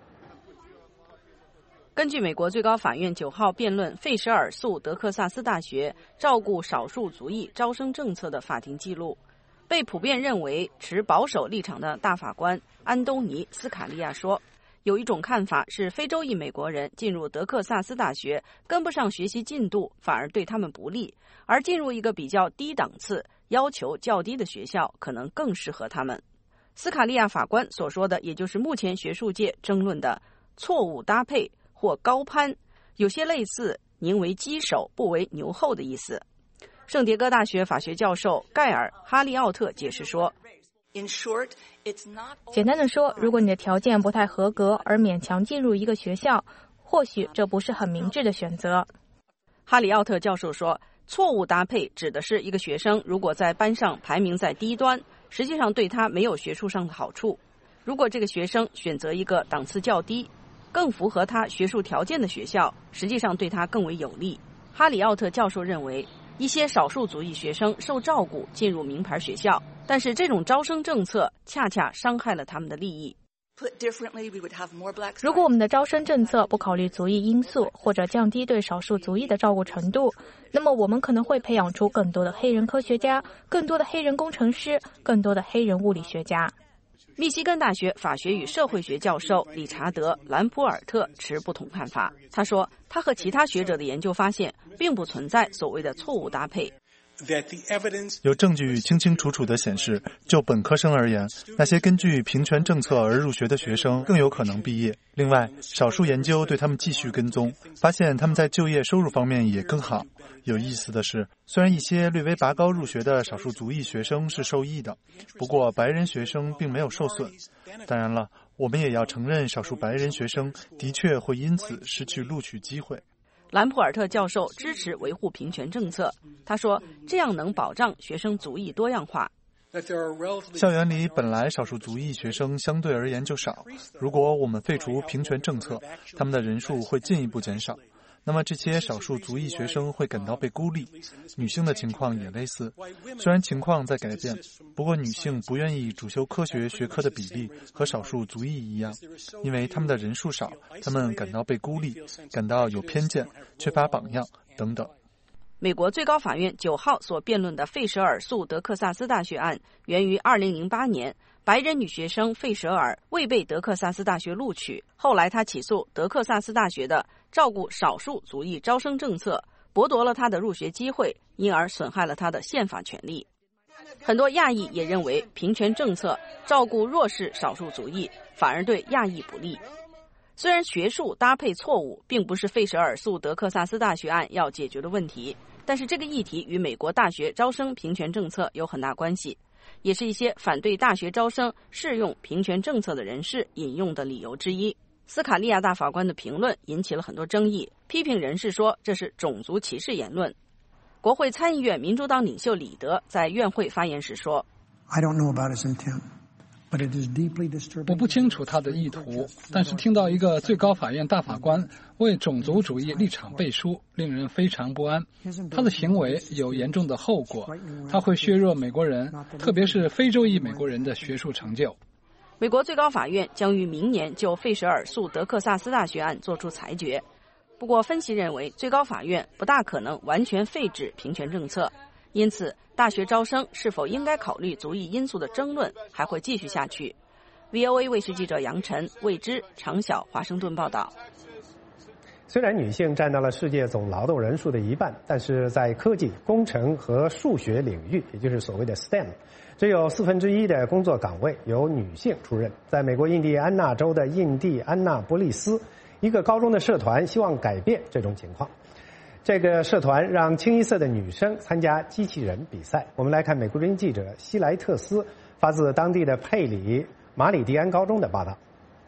Speaker 20: 根据美国最高法院九号辩论费舍尔诉德克萨斯大学照顾少数族裔招生政策的法庭记录，被普遍认为持保守立场的大法官安东尼·斯卡利亚说，有一种看法是非洲裔美国人进入德克萨斯大学跟不上学习进度，反而对他们不利，而进入一个比较低档次、要求较低的学校可能更适合他们。斯卡利亚法官所说的，也就是目前学术界争论的错误搭配或高攀，有些类似宁为鸡首不为牛后的意思。圣迭戈大学法学教授盖尔·哈利奥特解释说，
Speaker 13: 简单的说，如果你的条件不太合格而勉强进入一个学校，或许这不是很明智的选择。
Speaker 20: 哈里奥特教授说，错误搭配指的是一个学生如果在班上排名在低端，实际上对他没有学术上的好处。如果这个学生选择一个档次较低、更符合他学术条件的学校，实际上对他更为有利。哈里奥特教授认为，一些少数族裔学生受照顾进入名牌学校，但是这种招生政策恰恰伤害了他们的利益。
Speaker 13: 如果我们的招生政策不考虑族裔因素，或者降低对少数族裔的照顾程度，那么我们可能会培养出更多的黑人科学家、更多的黑人工程师、更多的黑人物理学家。
Speaker 20: 密西根大学法学与社会学教授理查德·兰普尔特持不同看法。他说，他和其他学者的研究发现，并不存在所谓的错误搭配。
Speaker 14: 有证据清清楚楚地显示，就本科生而言，那些根据平权政策而入学的学生更有可能毕业。另外，少数研究对他们继续跟踪，发现他们在就业收入方面也更好。有意思的是，虽然一些略微拔高入学的少数族裔学生是受益的，不过白人学生并没有受损。当然了，我们也要承认，少数白人学生的确会因此失去录取机会。
Speaker 20: 兰普尔特教授支持维护平权政策，他说，这样能保障学生族裔多样化。
Speaker 14: 校园里本来少数族裔学生相对而言就少，如果我们废除平权政策，他们的人数会进一步减少。那么这些少数族裔学生会感到被孤立。女性的情况也类似，虽然情况在改变，不过女性不愿意主修科学学科的比例和少数族裔一样，因为他们的人数少，他们感到被孤立，感到有偏见，缺乏榜样等等。
Speaker 20: 美国最高法院九号所辩论的费舍尔诉德克萨斯大学案源于二零零八年，白人女学生费舍尔未被德克萨斯大学录取，后来她起诉德克萨斯大学的照顾少数族裔招生政策剥夺了她的入学机会，因而损害了她的宪法权利。很多亚裔也认为平权政策照顾弱势少数族裔，反而对亚裔不利。虽然学术搭配错误并不是费舍尔诉德克萨斯大学案要解决的问题，但是这个议题与美国大学招生平权政策有很大关系，也是一些反对大学招生适用平权政策的人士引用的理由之一。斯卡利亚大法官的评论引起了很多争议，批评人士说这是种族歧视言论。国会参议院民主党领袖李德在院会发言时说，
Speaker 21: I don't know about his intent.
Speaker 16: 我不清楚他的意图，但是听到一个最高法院大法官为种族主义立场背书，令人非常不安。他的行为有严重的后果，他会削弱美国人，特别是非洲裔美国人的学术成就。
Speaker 20: 美国最高法院将于明年就费舍尔诉德克萨斯大学案作出裁决。不过，分析认为，最高法院不大可能完全废止平权政策。因此，大学招生是否应该考虑族裔因素的争论还会继续下去。V O A 卫视记者杨晨、魏之、常晓华盛顿报道。
Speaker 1: 虽然女性占到了世界总劳动人数的一半，但是在科技、工程和数学领域，也就是所谓的 S T E M， 只有四分之一的工作岗位由女性出任。在美国印第安纳州的印第安纳波利斯，一个高中的社团希望改变这种情况。这个社团让清一色的女生参加机器人比赛。我们来看美国之音记者希莱特斯发自当地的佩里马里蒂安高中的报道。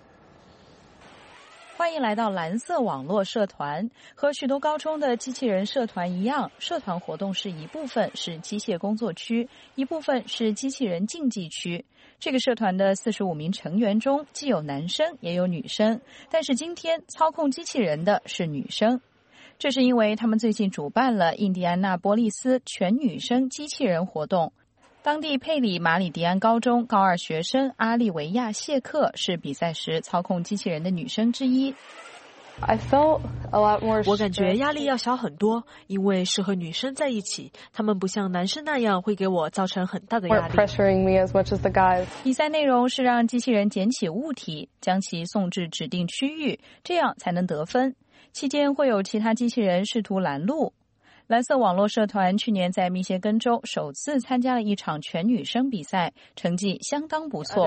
Speaker 22: 欢迎来到蓝色网络社团。和许多高中的机器人社团一样，社团活动是一部分是机械工作区，一部分是机器人竞技区。这个社团的四十五名成员中，既有男生也有女生，但是今天操控机器人的是女生。这是因为他们最近主办了印第安纳波利斯全女生机器人活动。 当地佩里马里迪安高中高二学生阿利维亚谢克是比赛时操控机器人的女生之一。
Speaker 15: 我感觉压力要小很多，因为是和女生在一起，她们不像男生那样会给我造成很大的压力。
Speaker 22: 比赛内容是让机器人捡起物体，将其送至指定区域，这样才能得分。期间会有其他机器人试图拦路。蓝色网络社团去年在密歇根州首次参加了一场全女生比赛，成绩相当不错。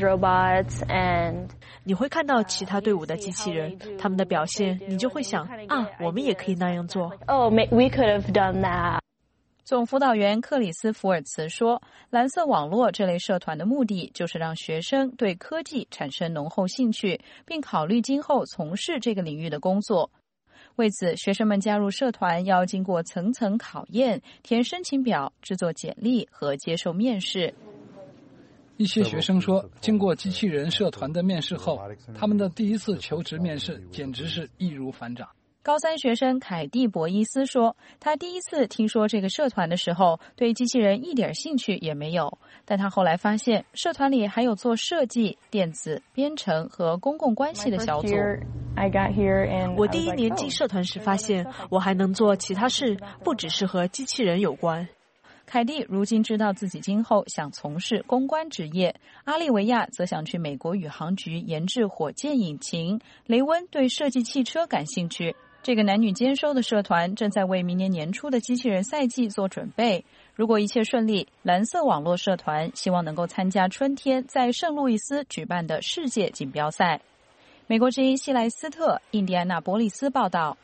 Speaker 15: 你会看到其他队伍的机器人，他们的表现，你就会想啊，我们也可以那样做。
Speaker 22: Oh, we could have done that. 总辅导员克里斯福尔茨说，蓝色网络这类社团的目的就是让学生对科技产生浓厚兴趣，并考虑今后从事这个领域的工作。为此，学生们加入社团要经过层层考验，填申请表、制作简历和接受面试。
Speaker 16: 一些学生说，经过机器人社团的面试后，他们的第一次求职面试简直是易如反掌。
Speaker 22: 高三学生凯蒂·博伊斯说，他第一次听说这个社团的时候，对机器人一点兴趣也没有。但他后来发现，社团里还有做设计、电子、编程和公共关系的小组。
Speaker 15: 我第一年进社团时发现，我还能做其他事，不只是和机器人有关。
Speaker 22: 凯蒂如今知道自己今后想从事公关职业，阿利维亚则想去美国宇航局研制火箭引擎，雷温对设计汽车感兴趣。这个男女兼收的社团正在为明年年初的机器人赛季做准备。如果一切顺利，蓝色网络社团希望能够参加春天在圣路易斯举办的世界锦标赛。美国之音希莱斯特、印第安纳波利斯报道。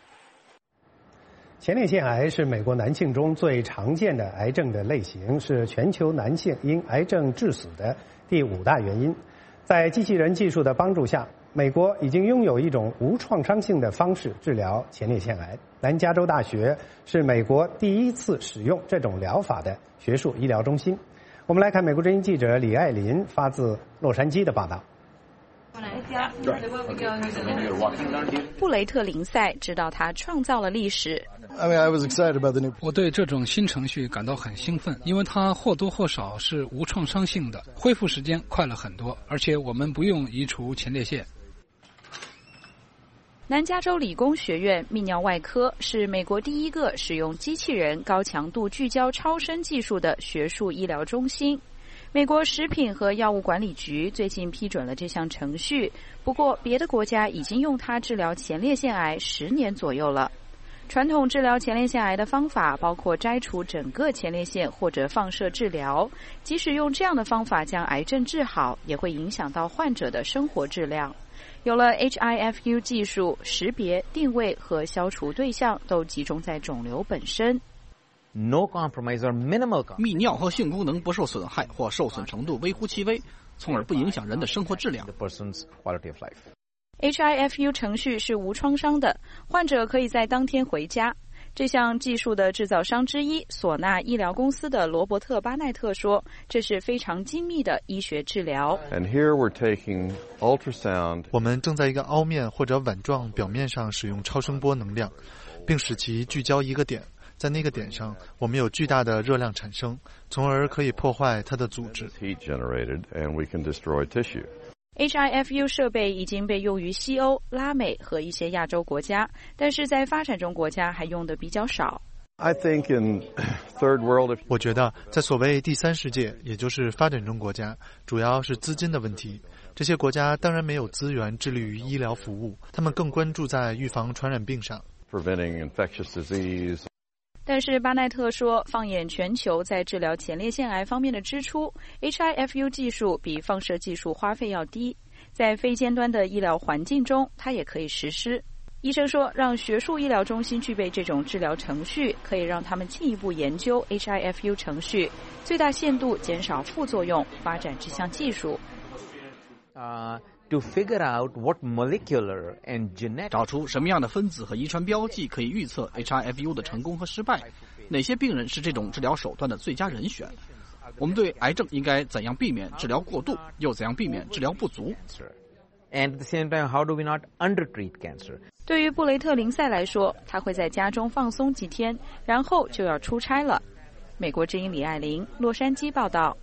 Speaker 1: 前列腺癌是美国男性中最常见的癌症的类型，是全球男性因癌症致死的第五大原因。在机器人技术的帮助下，美国已经拥有一种无创伤性的方式治疗前列腺癌。南加州大学是美国第一次使用这种疗法的学术医疗中心。我们来看美国之音记者李爱林发自洛杉矶的报道。
Speaker 22: 布雷特林赛知道他创造了历史。
Speaker 16: 我对这种新程序感到很兴奋，因为它或多或少是无创伤性的，恢复时间快了很多，而且我们不用移除前列腺。
Speaker 22: 南加州理工学院泌尿外科是美国第一个使用机器人高强度聚焦超声技术的学术医疗中心。美国食品和药物管理局最近批准了这项程序，不过别的国家已经用它治疗前列腺癌十年左右了。传统治疗前列腺癌的方法包括摘除整个前列腺或者放射治疗，即使用这样的方法将癌症治好，也会影响到患者的生活质量。有了 H I F U 技术，识别、定位和消除对象都集中在肿瘤本身。
Speaker 4: No compromise or minimal compromise.
Speaker 17: 泌尿和性功能不受损害或受损程度微乎其微，从而不影响人的生活质量。
Speaker 22: H I F U 程序是无创伤的，患者可以在当天回家。这项技术的制造商之一索纳医疗公司的罗伯特·巴奈特说，这是非常精密的医学治疗。
Speaker 5: And here we're taking ultrasound.
Speaker 14: 我们正在一个凹面或者碗状表面上使用超声波能量，并使其聚焦一个点。在那个点上，我们有巨大的热量产生，从而可以破坏它的组织。
Speaker 22: H I F U 设备已经被用于西欧、拉美和一些亚洲国家，但是在发展中国家还用的比较少。
Speaker 5: I think in third world,
Speaker 14: 我觉得在所谓第三世界，也就是发展中国家，主要是资金的问题。这些国家当然没有资源致力于医疗服务，他们更关注在预防传染病上。
Speaker 5: Preventing infectious disease.
Speaker 22: 但是巴奈特说，放眼全球在治疗前列腺癌方面的支出 ，H I F U 技术比放射技术花费要低，在非尖端的医疗环境中，它也可以实施。医生说，让学术医疗中心具备这种治疗程序，可以让他们进一步研究 H I F U 程序，最大限度减少副作用，发展这项技术。
Speaker 4: Uh, to figure out what molecular and genetic
Speaker 17: 找出什么样的分子和遗传标记可以预测 H I F U 的成功和失败，哪些病人是这种治疗手段的最佳人选。我们对癌症应该怎样避免治疗过度，又怎样避免治疗不足。
Speaker 4: And at the same time, how do we not undertreat cancer?
Speaker 22: 对于布雷特林赛来说，他会在家中放松几天，然后就要出差了。 美国之音李爱玲，洛杉矶报道。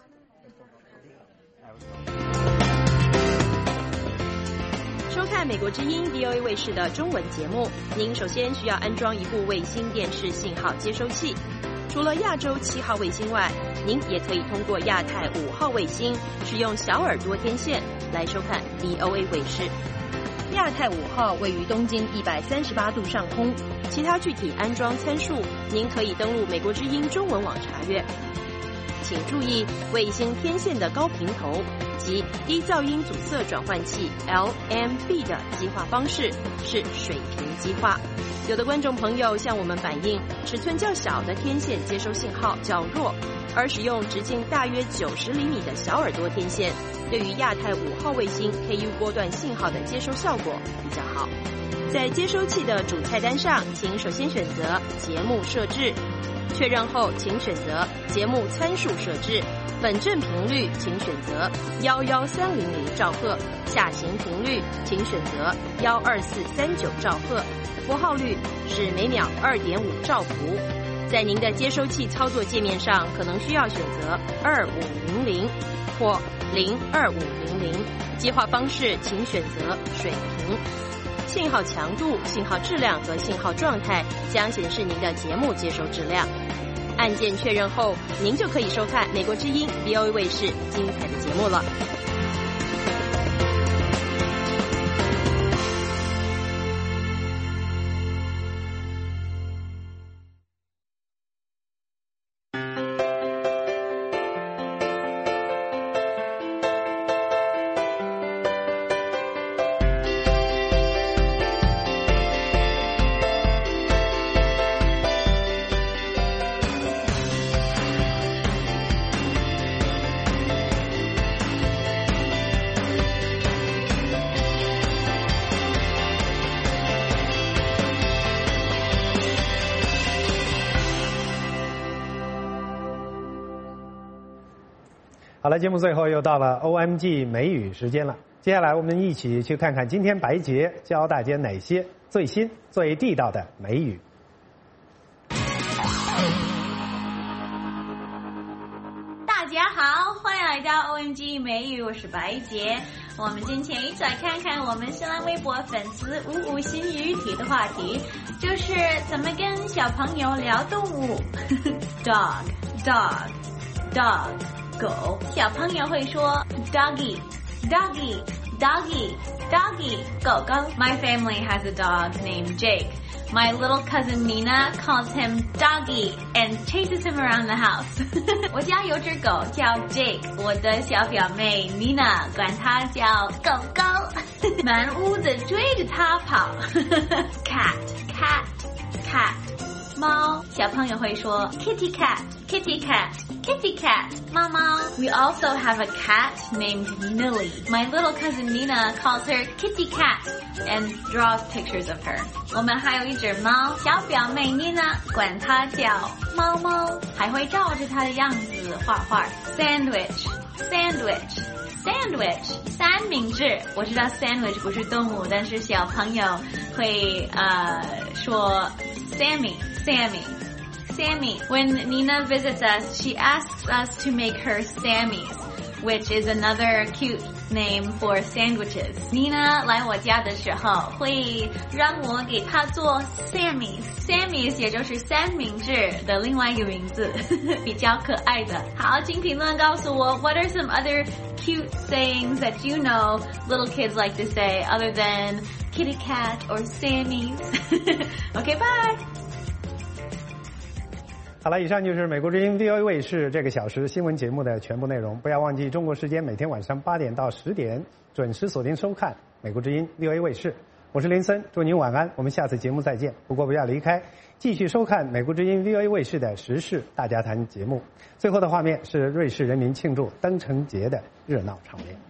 Speaker 2: 收看美国之音 V O A 卫视的中文节目，您首先需要安装一部卫星电视信号接收器。除了亚洲七号卫星外，您也可以通过亚太五号卫星使用小耳朵天线来收看 V O A 卫视。亚太五号位于东经一百三十八度上空，其他具体安装参数您可以登录美国之音中文网查阅。请注意，卫星天线的高频头及低噪音阻塞转换器 L M B 的基化方式是水平基化。有的观众朋友向我们反映，尺寸较小的天线接收信号较弱，而使用直径大约九十厘米的小耳朵天线，对于亚太五号卫星 K U 波段信号的接收效果比较好。在接收器的主菜单上，请首先选择节目设置，确认后请选择节目参数设置，本振频率请选择一一三零零兆赫，下行频率请选择一二四三九兆赫，拨号率是每秒 二点五兆伏。在您的接收器操作界面上，可能需要选择二五零零或零二五零零，基化方式请选择水平。信号强度、信号质量和信号状态将显示您的节目接收质量。按键确认后，您就可以收看美国之音 V O A 卫视精彩的节目了。
Speaker 1: 好了，节目最后又到了 O M G 美语时间了。接下来我们一起去看看今天白洁教大家哪些最新、最地道的美语。
Speaker 6: 大家好，欢迎来到 O M G 美语，我是白洁。我们今天一起来看看我们新浪微博粉丝五五新语题的话题，就是怎么跟小朋友聊动物。dog dog dog 狗，小朋友会说 doggy doggy doggy doggy 狗狗。My family has a dog named Jake. My little cousin Nina calls him doggy and chases him around the house. 我家有只狗叫 Jake， 我的小表妹 Nina 管它叫狗狗，满屋子追着它跑。Cat cat cat 猫，小朋友会说 kitty cat kitty cat kitty cat 猫猫。We also have a cat named Millie. My little cousin Nina calls her kitty cat and draws pictures of her. 我们还有一只猫，小表妹 Nina 管它叫猫猫，还会照着它的样子画画。Sandwich sandwich sandwich 三明治。我知道 sandwich 不是动物，但是小朋友会呃说 Sammy Sammy Sammy. When Nina visits us, she asks us to make her Sammys, which is another cute name for sandwiches. Nina 来我家的时候会让我给她做 Sammys. Sammys 也就是三明治的另外一个名字，比较可爱的。好，请评论告诉我 what are some other cute sayings that you know little kids like to say other than kitty cat or Sammys. Okay, bye.
Speaker 1: 好了，以上就是美国之音 V O A 卫视这个小时新闻节目的全部内容。不要忘记中国时间每天晚上八点到十点准时锁定收看美国之音 V O A 卫视。我是林森，祝您晚安，我们下次节目再见。不过不要离开，继续收看美国之音 V O A 卫视的时事大家谈节目。最后的画面是瑞士人民庆祝灯城节的热闹场面。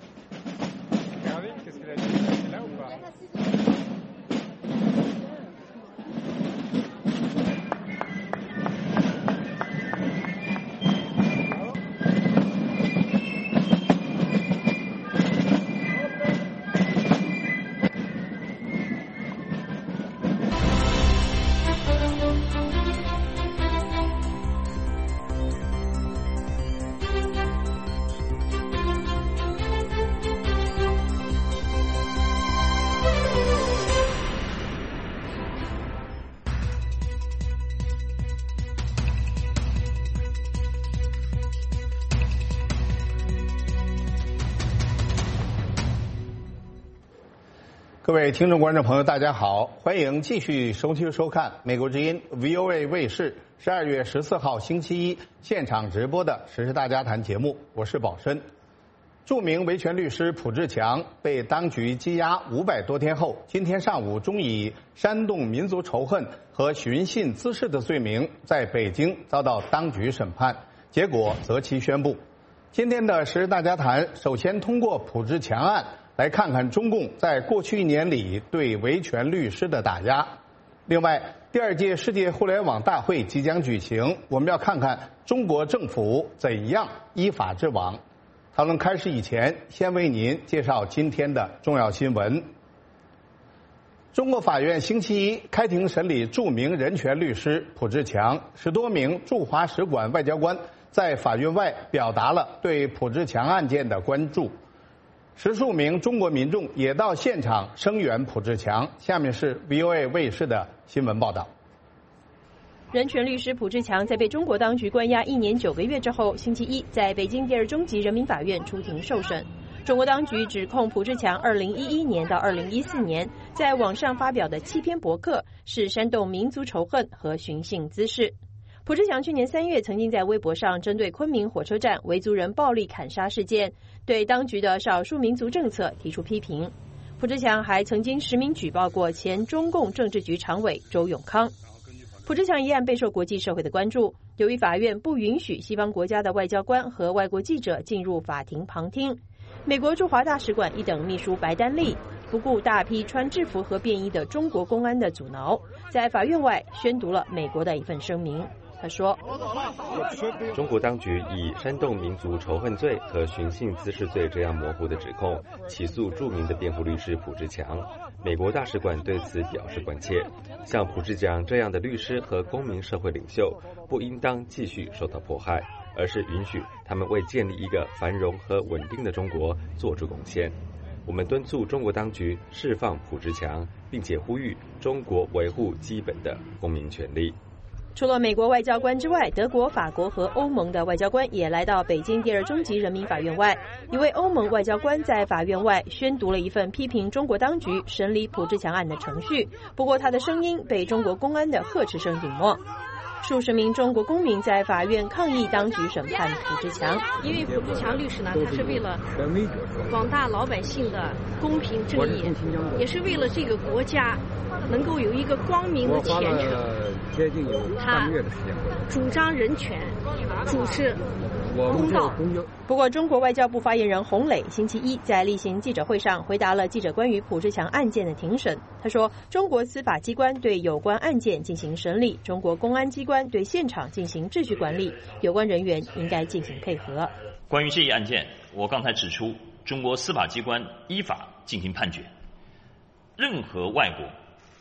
Speaker 7: 各位听众观众朋友，大家好，欢迎继续收听收看美国之音 V O A 卫视十二月十四号星期一现场直播的时事大家谈节目，我是宝申。著名维权律师卜志强被当局羁押五百多天后，今天上午终以煽动民族仇恨和寻衅滋事的罪名在北京遭到当局审判，结果择期宣布。今天的时事大家谈首先通过卜志强案来看看中共在过去一年里对维权律师的打压。另外，第二届世界互联网大会即将举行，我们要看看中国政府怎样依法治网。讨论开始以前，先为您介绍今天的重要新闻。中国法院星期一开庭审理著名人权律师卜志强，十多名驻华使馆外交官在法院外表达了对卜志强案件的关注。十数名中国民众也到现场声援卜志强。下面是 V O A 卫视的新闻报道。
Speaker 2: 人权律师卜志强在被中国当局关押一年九个月之后，星期一在北京第二中级人民法院出庭受审。中国当局指控卜志强二零一一年到二零一四年在网上发表的七篇博客是煽动民族仇恨和寻衅滋事。卜志强去年三月曾经在微博上针对昆明火车站维族人暴力砍杀事件，对当局的少数民族政策提出批评。卜志强还曾经实名举报过前中共政治局常委周永康。卜志强一案备受国际社会的关注，由于法院不允许西方国家的外交官和外国记者进入法庭旁听，美国驻华大使馆一等秘书白丹利不顾大批穿制服和便衣的中国公安的阻挠，在法院外宣读了美国的一份声明。他说，
Speaker 3: 中国当局以煽动民族仇恨罪和寻衅滋事罪这样模糊的指控起诉著名的辩护律师卜志强。美国大使馆对此表示关切，像卜志强这样的律师和公民社会领袖不应当继续受到迫害，而是允许他们为建立一个繁荣和稳定的中国做出贡献。我们敦促中国当局释放卜志强，并且呼吁中国维护基本的公民权利。
Speaker 2: 除了美国外交官之外，德国、法国和欧盟的外交官也来到北京第二中级人民法院外。一位欧盟外交官在法院外宣读了一份批评中国当局审理卜志强案的程序，不过他的声音被中国公安的呵斥声顶没。数十名中国公民在法院抗议当局审判卜志强。
Speaker 8: 因为卜志强律师呢，他是为了广大老百姓的公平正义，也是为了这个国家能够有一个光明的前程。他主张人权，主持公道。
Speaker 2: 不过，中国外交部发言人洪磊星期一在例行记者会上回答了记者关于卜志强案件的庭审。他说，中国司法机关对有关案件进行审理，中国公安机关对现场进行秩序管理，有关人员应该进行配合。
Speaker 23: 关于这一案件，我刚才指出，中国司法机关依法进行判决，任何外国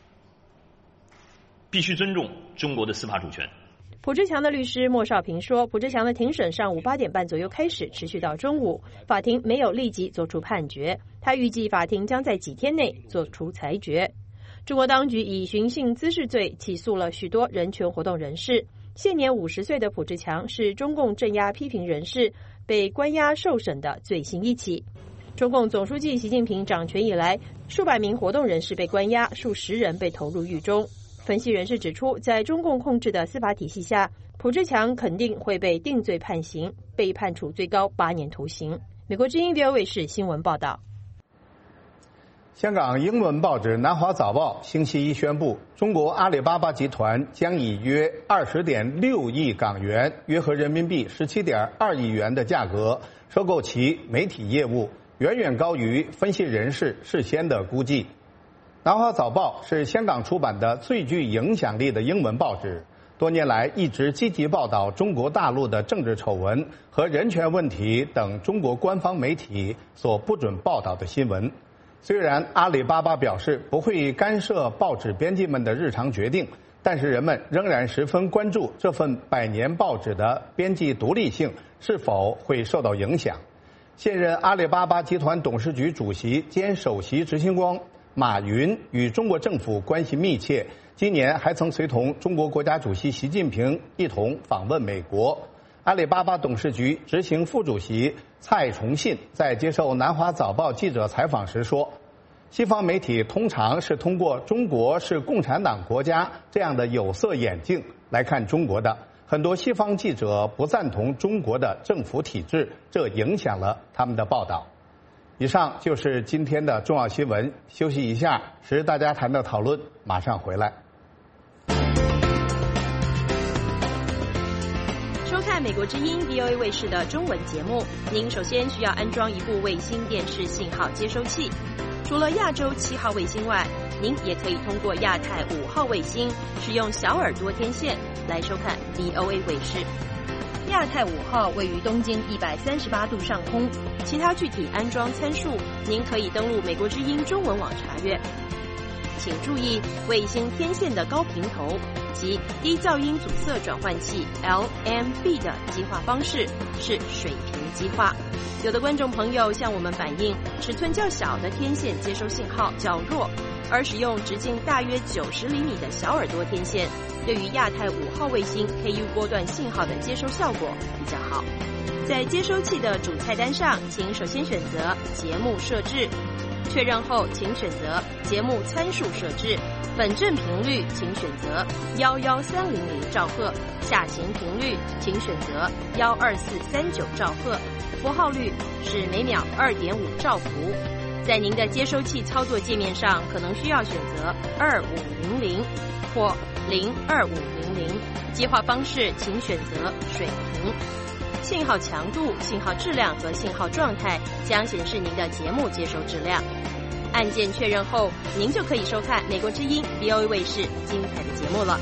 Speaker 23: 必须尊重中国的司法主权。
Speaker 2: 卜志强的律师莫少平说，卜志强的庭审上午八点半左右开始，持续到中午，法庭没有立即做出判决，他预计法庭将在几天内做出裁决。中国当局以寻衅滋事罪起诉了许多人权活动人士。现年五十岁的卜志强是中共镇压批评人士被关押受审的最新一起。中共总书记习近平掌权以来，数百名活动人士被关押，数十人被投入狱中。分析人士指出，在中共控制的司法体系下，卜志强肯定会被定罪判刑，被判处最高八年徒刑。美国之音 V O A 卫视新闻报道。
Speaker 7: 香港英文报纸《南华早报》星期一宣布，中国阿里巴巴集团将以约二十点六亿港元，约合人民币十七点二亿元的价格收购其媒体业务，远远高于分析人士事先的估计。南华早报是香港出版的最具影响力的英文报纸，多年来一直积极报道中国大陆的政治丑闻和人权问题等中国官方媒体所不准报道的新闻。虽然阿里巴巴表示不会干涉报纸编辑们的日常决定，但是人们仍然十分关注这份百年报纸的编辑独立性是否会受到影响。现任阿里巴巴集团董事局主席兼首席执行官马云与中国政府关系密切，今年还曾随同中国国家主席习近平一同访问美国。阿里巴巴董事局执行副主席蔡崇信在接受南华早报记者采访时说， 西方媒体通常是通过中国是共产党国家这样的有色眼镜来看中国的，很多西方记者不赞同中国的政府体制，这影响了他们的报道。以上就是今天的重要新闻，休息一下，时大家谈的讨论马上回来。
Speaker 2: 收看美国之音 V O A 卫视的中文节目，您首先需要安装一部卫星电视信号接收器。除了亚洲七号卫星外，您也可以通过亚太五号卫星使用小耳朵天线来收看 V O A 卫视。亚太五号位于东经一百三十八度上空，其他具体安装参数您可以登录美国之音中文网查阅。请注意，卫星天线的高频头及低噪音阻塞转换器 L M B 的基化方式是水平基化。有的观众朋友向我们反映，尺寸较小的天线接收信号较弱，而使用直径大约九十厘米的小耳朵天线，对于亚太五号卫星 K U 波段信号的接收效果比较好。在接收器的主菜单上，请首先选择节目设置，确认后请选择节目参数设置，本振频率请选择一一三零零兆赫，下行频率请选择一二四三九兆赫，符号率是每秒 二点五兆伏。在您的接收器操作界面上，可能需要选择二五零零或零二五零零，基化方式请选择水平。信号强度、信号质量和信号状态将显示您的节目接收质量。按键确认后，您就可以收看美国之音 V O A 卫视精彩的节目了。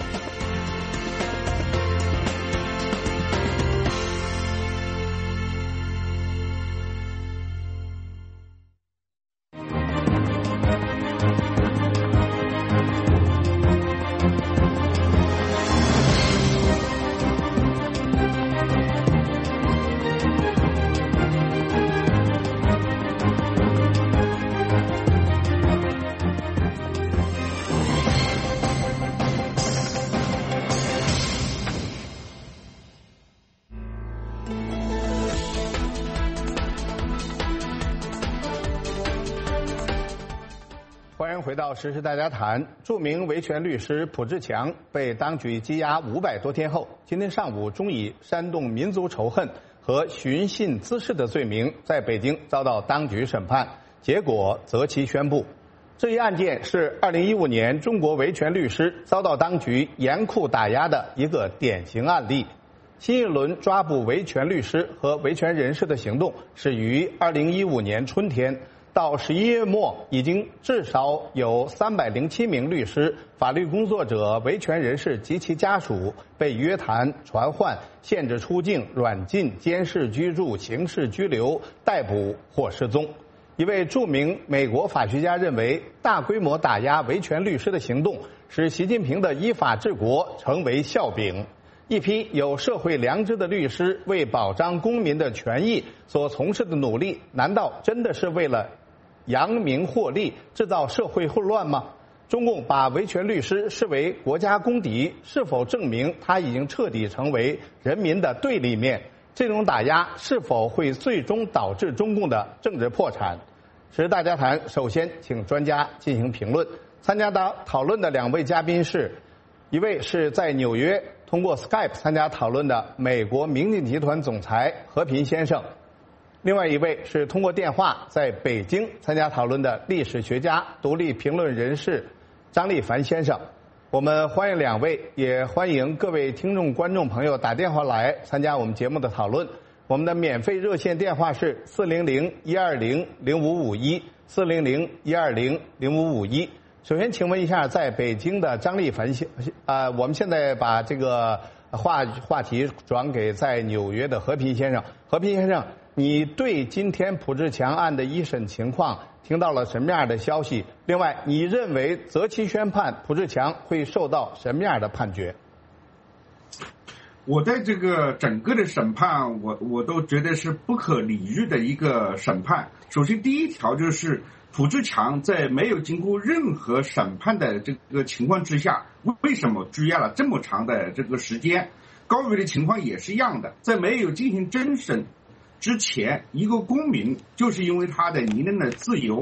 Speaker 7: 回到时事大家谈，著名维权律师卜志强被当局羁押五百多天后，今天上午终以煽动民族仇恨和寻衅滋事的罪名，在北京遭到当局审判，结果择期宣布。这一案件是二零一五年中国维权律师遭到当局严酷打压的一个典型案例。新一轮抓捕维权律师和维权人士的行动始于二零一五年春天。到十一月末，已经至少有三百零七名律师、法律工作者、维权人士及其家属被约谈、传唤、限制出境、软禁、监视居住、刑事拘留、逮捕或失踪。一位著名美国法学家认为，大规模打压维权律师的行动使习近平的依法治国成为笑柄。一批有社会良知的律师为保障公民的权益所从事的努力，难道真的是为了扬名获利，制造社会混乱吗？中共把维权律师视为国家公敌，是否证明他已经彻底成为人民的对立面？这种打压是否会最终导致中共的政治破产？时大家谈，首先请专家进行评论。参加到讨论的两位嘉宾是，一位是在纽约通过 Skype 参加讨论的美国明镜集团总裁和平先生。另外一位是通过电话在北京参加讨论的历史学家、独立评论人士张立凡先生。我们欢迎两位，也欢迎各位听众观众朋友打电话来参加我们节目的讨论。我们的免费热线电话是四零零一二零零五五一四零零一二零零五五一。首先请问一下，在北京的张立凡先啊、呃，我们现在把这个话话题转给在纽约的和平先生。和平先生，你对今天卜志强案的一审情况听到了什么样的消息？另外，你认为择期宣判卜志强会受到什么样的判决？
Speaker 9: 我在这个整个的审判，我我都觉得是不可理喻的一个审判。首先，第一条就是卜志强在没有经过任何审判的这个情况之下，为什么拘押了这么长的这个时间？高维的情况也是一样的，在没有进行侦审之前，一个公民就是因为他的言论的自由，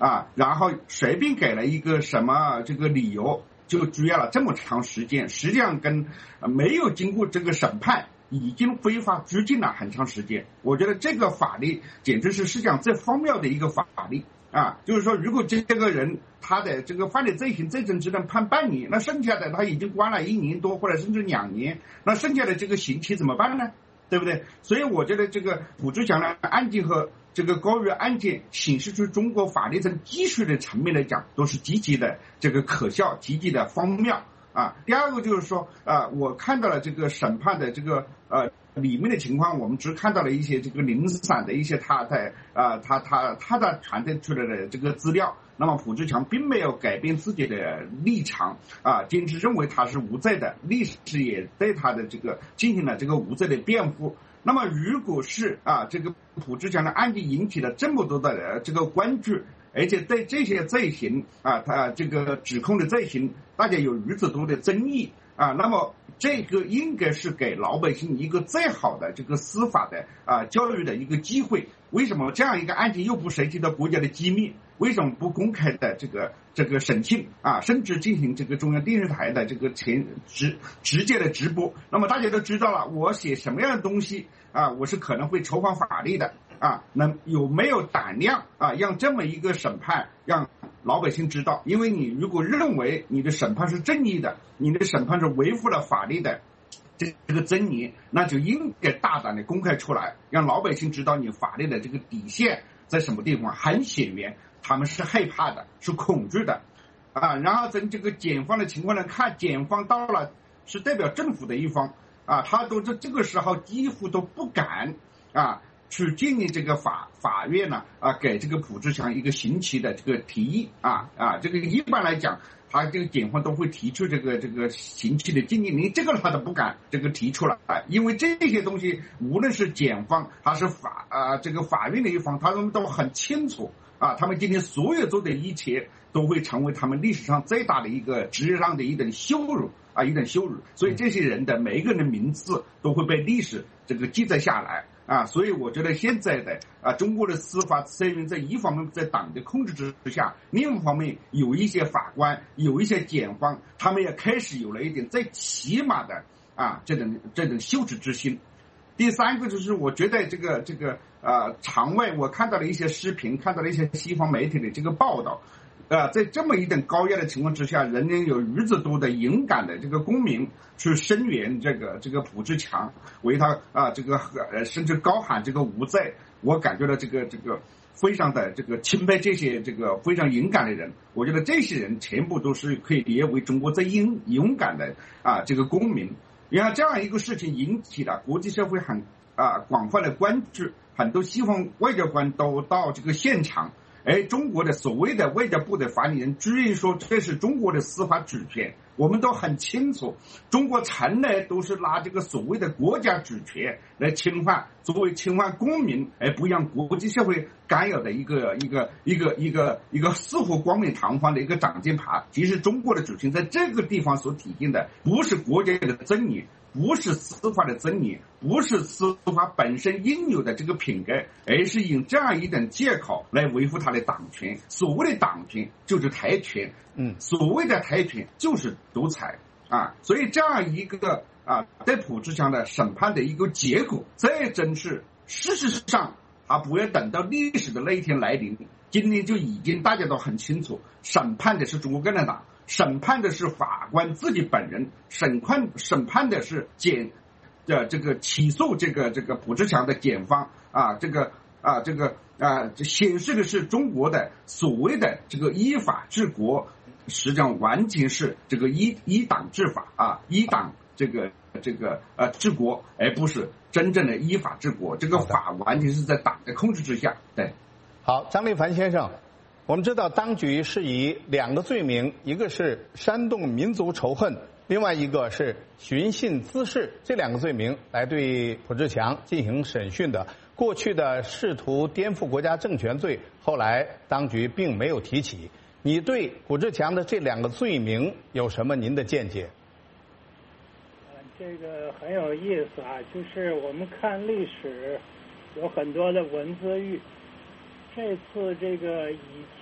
Speaker 9: 啊，然后随便给了一个什么这个理由就拘押了这么长时间，实际上跟没有经过这个审判已经非法拘禁了很长时间。我觉得这个法律简直是世界上最荒谬的一个法律啊！就是说，如果这个人他的这个犯的罪行最终只能判半年，那剩下的他已经关了一年多或者甚至两年，那剩下的这个刑期怎么办呢？对不对？所以我觉得这个朴志强的案件和这个高玉案件显示出中国法律从技术的层面来讲都是极其的这个可笑，极其的荒谬啊。第二个就是说啊，我看到了这个审判的这个呃里面的情况，我们只看到了一些这个零散的一些他的啊他他他的传递出来的这个资料。那么朴志强并没有改变自己的立场啊，坚持认为他是无罪的，历史也对他的这个进行了这个无罪的辩护。那么如果是啊这个朴志强的案件引起了这么多的这个关注，而且对这些罪行啊他这个指控的罪行大家有如此多的争议啊，那么这个应该是给老百姓一个最好的这个司法的啊教育的一个机会。为什么这样一个案件又不涉及到国家的机密？为什么不公开的这个这个审讯啊，甚至进行这个中央电视台的这个前直直接的直播？那么大家都知道了，我写什么样的东西啊，我是可能会触犯法律的啊。那有没有胆量啊，让这么一个审判让老百姓知道？因为你如果认为你的审判是正义的，你的审判是维护了法律的这这个真理，那就应该大胆的公开出来，让老百姓知道你法律的这个底线在什么地方。很显然他们是害怕的，是恐惧的啊。然后从这个检方的情况来看，检方到了是代表政府的一方啊，他都这这个时候几乎都不敢啊去建议这个法法院呢啊给这个朴志强一个刑期的这个提议啊啊，这个一般来讲他这个检方都会提出这个这个刑期的建议，你这个他都不敢这个提出来，因为这些东西无论是检方还是法啊这个法院的一方，他们都很清楚啊，他们今天所有做的一切都会成为他们历史上最大的一个职业上的一等羞辱啊，一等羞辱。所以这些人的每一个人的名字都会被历史这个记载下来啊。所以我觉得现在的啊中国的司法虽然在一方面在党的控制之下，另一方面有一些法官有一些检方，他们也开始有了一点最起码的啊这种这种羞耻之心。第三个就是我觉得这个这个呃场外我看到了一些视频，看到了一些西方媒体的这个报道，呃在这么一等高压的情况之下，仍然有如此多的勇敢的这个公民去声援这个这个朴志强，为他啊、呃、这个呃甚至高喊这个无罪。我感觉到这个这个非常的这个钦佩这些这个非常勇敢的人。我觉得这些人全部都是可以列为中国最勇勇敢的啊这个公民。然后这样一个事情引起了国际社会很啊广泛的关注，很多西方外交官都到这个现场，而中国的所谓的外交部的发言人居然说这是中国的司法主权。我们都很清楚，中国从来都是拿这个所谓的国家主权来侵犯，作为侵犯公民而不让国际社会干扰的一个一个一个一个一个似乎光明堂皇的一个挡箭牌。其实中国的主权在这个地方所体现的不是国家的真理，不是司法的真理，不是司法本身应有的这个品格，而是用这样一等借口来维护他的党权。所谓的党权就是台权，嗯，所谓的台权就是独裁啊。所以这样一个啊对朴志强的审判的一个结果，这真是事实上啊不要等到历史的那一天来临，今天就已经大家都很清楚，审判的是中国共产党，审判的是法官自己本人，审判审判的是检的这个起诉这个这个朴志强的检方啊，这个啊这个啊这显示的是中国的所谓的这个依法治国，实际上完全是这个一一党治法啊，一党这个这个呃治国，而不是真正的依法治国。这个法完全是在党的控制之下。对，
Speaker 7: 好，张立凡先生。我们知道当局是以两个罪名，一个是煽动民族仇恨，另外一个是寻衅滋事，这两个罪名来对朴志强进行审讯的。过去的试图颠覆国家政权罪，后来当局并没有提起。你对朴志强的这两个罪名有什么您的见解？
Speaker 10: 这个很有意思啊，就是我们看历史有很多的文字狱。这次这个以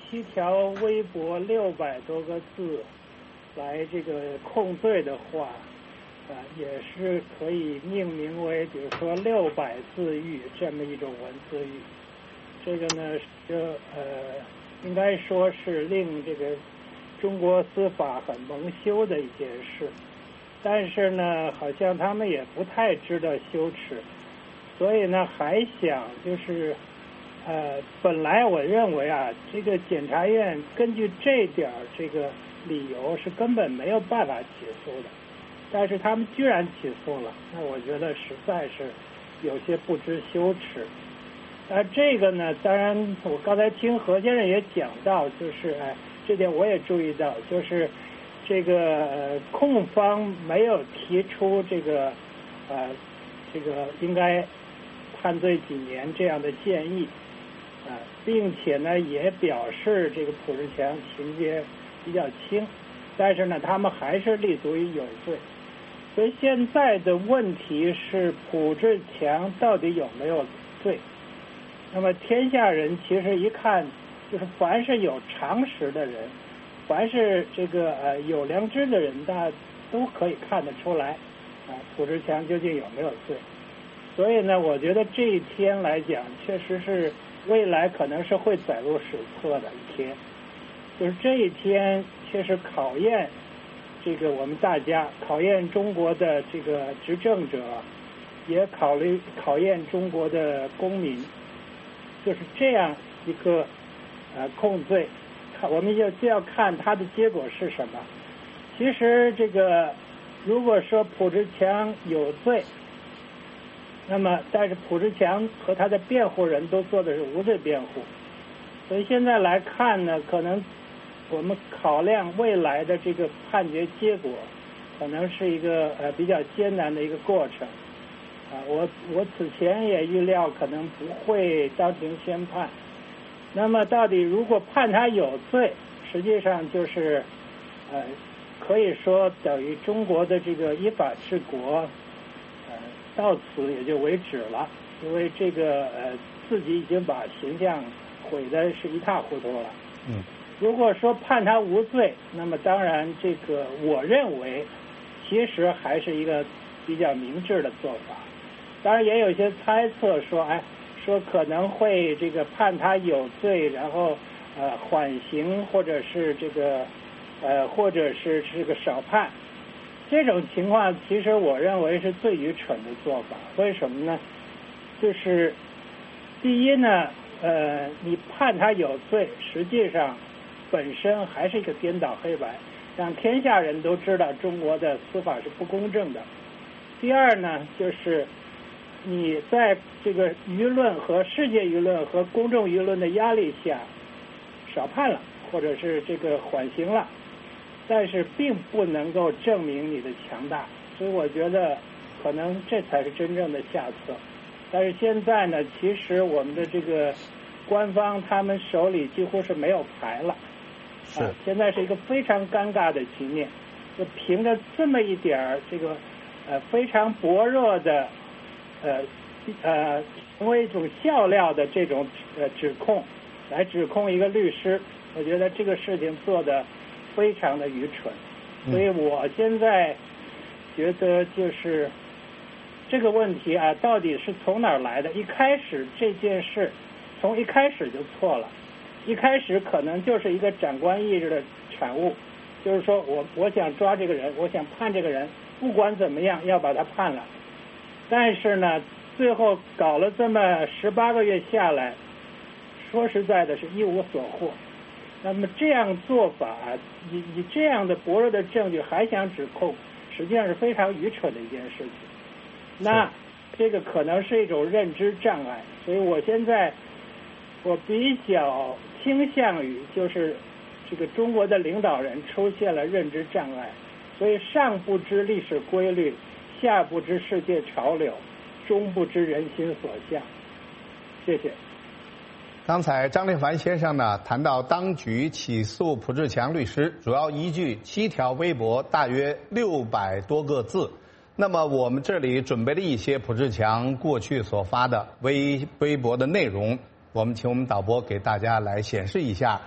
Speaker 10: 七条微博六百多个字来这个控罪的话，啊，也是可以命名为，比如说六百字狱这么一种文字狱。这个呢，就呃，应该说是令这个中国司法很蒙羞的一件事。但是呢，好像他们也不太知道羞耻，所以呢，还想就是，呃，本来我认为啊，这个检察院根据这点这个理由是根本没有办法起诉的。但是他们居然起诉了，那我觉得实在是有些不知羞耻。啊，这个呢，当然我刚才听何先生也讲到，就是哎，这点我也注意到，就是这个、呃、控方没有提出这个呃这个应该判罪几年这样的建议啊、呃，并且呢也表示这个卜志强情节比较轻，但是呢他们还是立足于有罪。所以现在的问题是卜志强到底有没有罪？那么天下人其实一看，就是凡是有常识的人，凡是这个呃有良知的人，大家都可以看得出来，啊，卜志强究竟有没有罪？所以呢，我觉得这一天来讲，确实是未来可能是会载入史册的一天，就是这一天确实考验这个我们大家，考验中国的这个执政者，也考虑考验中国的公民，就是这样一个呃控罪，我们就就要看它的结果是什么。其实这个如果说卜志强有罪，那么但是卜志强和他的辩护人都做的是无罪辩护，所以现在来看呢，可能我们考量未来的这个判决结果，可能是一个呃比较艰难的一个过程啊。我我此前也预料可能不会当庭宣判。那么到底如果判他有罪，实际上就是呃可以说等于中国的这个依法治国呃到此也就为止了，因为这个呃自己已经把形象毁的是一塌糊涂了。嗯。如果说判他无罪，那么当然这个我认为其实还是一个比较明智的做法。当然也有一些猜测说，哎，说可能会这个判他有罪，然后呃缓刑，或者是这个呃或者是这个少判。这种情况其实我认为是最愚蠢的做法。为什么呢？就是第一呢，呃，你判他有罪，实际上本身还是一个颠倒黑白，让天下人都知道中国的司法是不公正的。第二呢，就是你在这个舆论和世界舆论和公众舆论的压力下少判了，或者是这个缓刑了，但是并不能够证明你的强大，所以我觉得可能这才是真正的下策。但是现在呢，其实我们的这个官方他们手里几乎是没有牌了。是、啊，现在是一个非常尴尬的局面，就凭着这么一点儿这个呃非常薄弱的呃呃成为一种笑料的这种呃指控，来指控一个律师，我觉得这个事情做得非常的愚蠢。所以我现在觉得就是这个问题啊，到底是从哪儿来的？一开始这件事从一开始就错了。一开始可能就是一个长官意志的产物，就是说我我想抓这个人，我想判这个人，不管怎么样要把他判了。但是呢，最后搞了这么十八个月下来，说实在的是一无所获。那么这样做法，以以这样的薄弱的证据还想指控，实际上是非常愚蠢的一件事情。那这个可能是一种认知障碍，所以我现在我比较倾向于就是这个中国的领导人出现了认知障碍，所以上不知历史规律，下不知世界潮流，中不知人心所向。谢谢。
Speaker 7: 刚才张立凡先生呢谈到当局起诉卜志强律师主要依据七条微博，大约六百多个字。那么我们这里准备了一些卜志强过去所发的微微博的内容，我们请我们导播给大家来显示一下。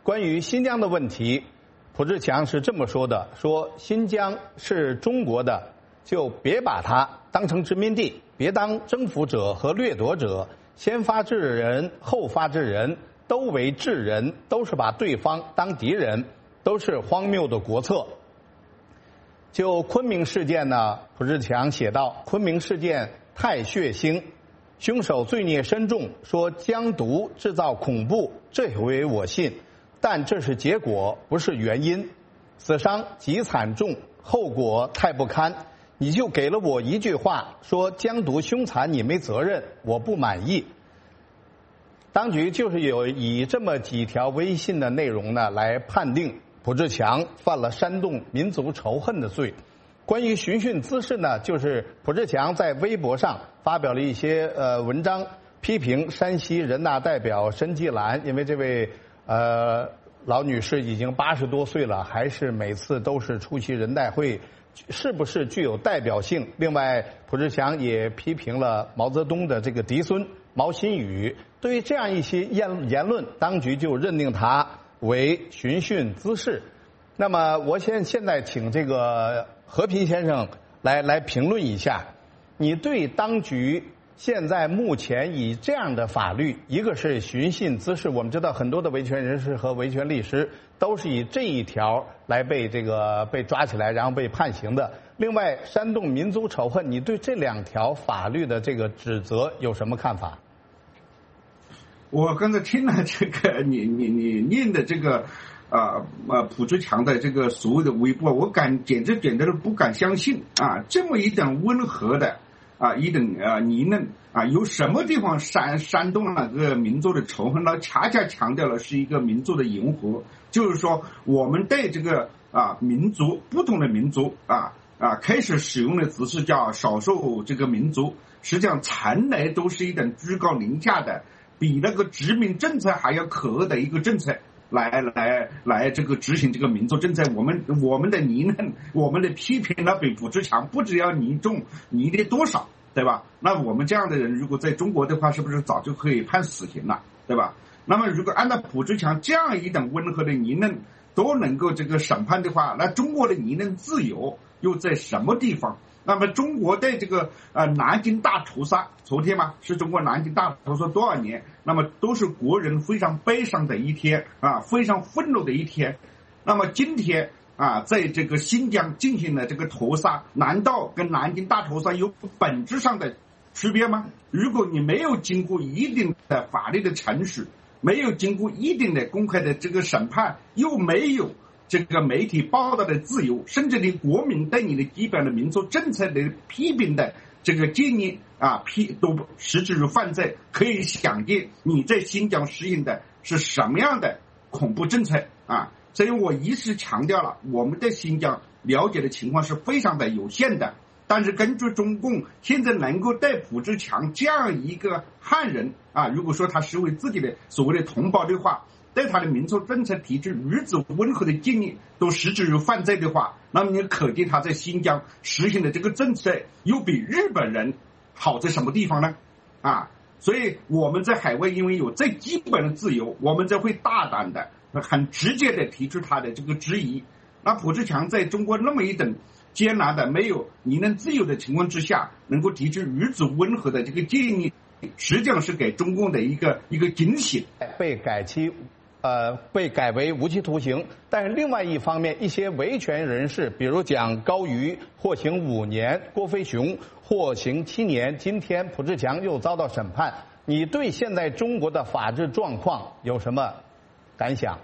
Speaker 7: 关于新疆的问题，蒲志强是这么说的：说新疆是中国的，就别把它当成殖民地，别当征服者和掠夺者，先发制人，后发制人，都为制人，都是把对方当敌人，都是荒谬的国策。就昆明事件呢，蒲志强写道：昆明事件太血腥，凶手罪孽深重，说疆独制造恐怖，这回我信，但这是结果，不是原因。死伤极惨重，后果太不堪。你就给了我一句话，说疆独凶残，你没责任，我不满意。当局就是有以这么几条微信的内容呢，来判定蒲志强犯了煽动民族仇恨的罪。关于寻衅滋事呢，就是蒲志强在微博上发表了一些呃文章，批评山西人大代表申纪兰，因为这位呃老女士已经八十多岁了，还是每次都是出席人代会，是不是具有代表性？另外，蒲志强也批评了毛泽东的这个嫡孙毛新宇。对于这样一些言言论，当局就认定他为寻衅滋事。那么，我现现在请这个和平先生来来评论一下，你对当局现在目前以这样的法律，一个是寻衅滋事，我们知道很多的维权人士和维权律师都是以这一条来被这个被抓起来，然后被判刑的。另外，煽动民族仇恨，你对这两条法律的这个指责有什么看法？
Speaker 9: 我刚才听了这个你你你念的这个啊啊蒲志强的这个所谓的微博，我敢简直简直都不敢相信啊！这么一点温和的啊一点啊呢喃啊，有什么地方煽煽动了那个民族的仇恨呢？恰恰强调了是一个民族的融合，就是说我们对这个啊民族不同的民族啊啊开始使用的词是叫少数这个民族，实际上从来都是一种居高临下的。比那个殖民政策还要可恶的一个政策，来来来，这个执行这个民族政策，我们我们的呢喃，我们的批评呢比蒲志强不只要呢重呢的多少，对吧？那我们这样的人如果在中国的话，是不是早就可以判死刑了，对吧？那么如果按照蒲志强这样一种温和的呢喃都能够这个审判的话，那中国的呢喃自由又在什么地方？那么中国对这个呃南京大屠杀，昨天嘛是中国南京大屠杀多少年？那么都是国人非常悲伤的一天啊，非常愤怒的一天。那么今天啊，在这个新疆进行的这个屠杀，难道跟南京大屠杀有本质上的区别吗？如果你没有经过一定的法律的程序，没有经过一定的公开的这个审判，又没有这个媒体报道的自由，甚至你国民对你的基本的民族政策的批评的这个建议啊，批都实质于犯罪，可以想见你在新疆实行的是什么样的恐怖政策啊！所以我一直强调了，我们在新疆了解的情况是非常的有限的。但是根据中共现在能够对蒲志强这样一个汉人啊，如果说他视为自己的所谓的同胞的话，对他的民族政策提出如此温和的建议都实质于犯罪的话，那么你可见他在新疆实行的这个政策又比日本人好在什么地方呢？啊，所以我们在海外因为有最基本的自由，我们才会大胆的很直接的提出他的这个质疑。那蒲志强在中国那么一等艰难的没有言论自由的情况之下，能够提出如此温和的这个建议，实际上是给中共的一个一个警醒。
Speaker 7: 被改期呃，被改为无期徒刑，但是另外一方面，一些维权人士，比如讲高瑜获刑五年，郭飞雄获刑七年，今天蒲志强又遭到审判，你对现在中国的法治状况有什么感想？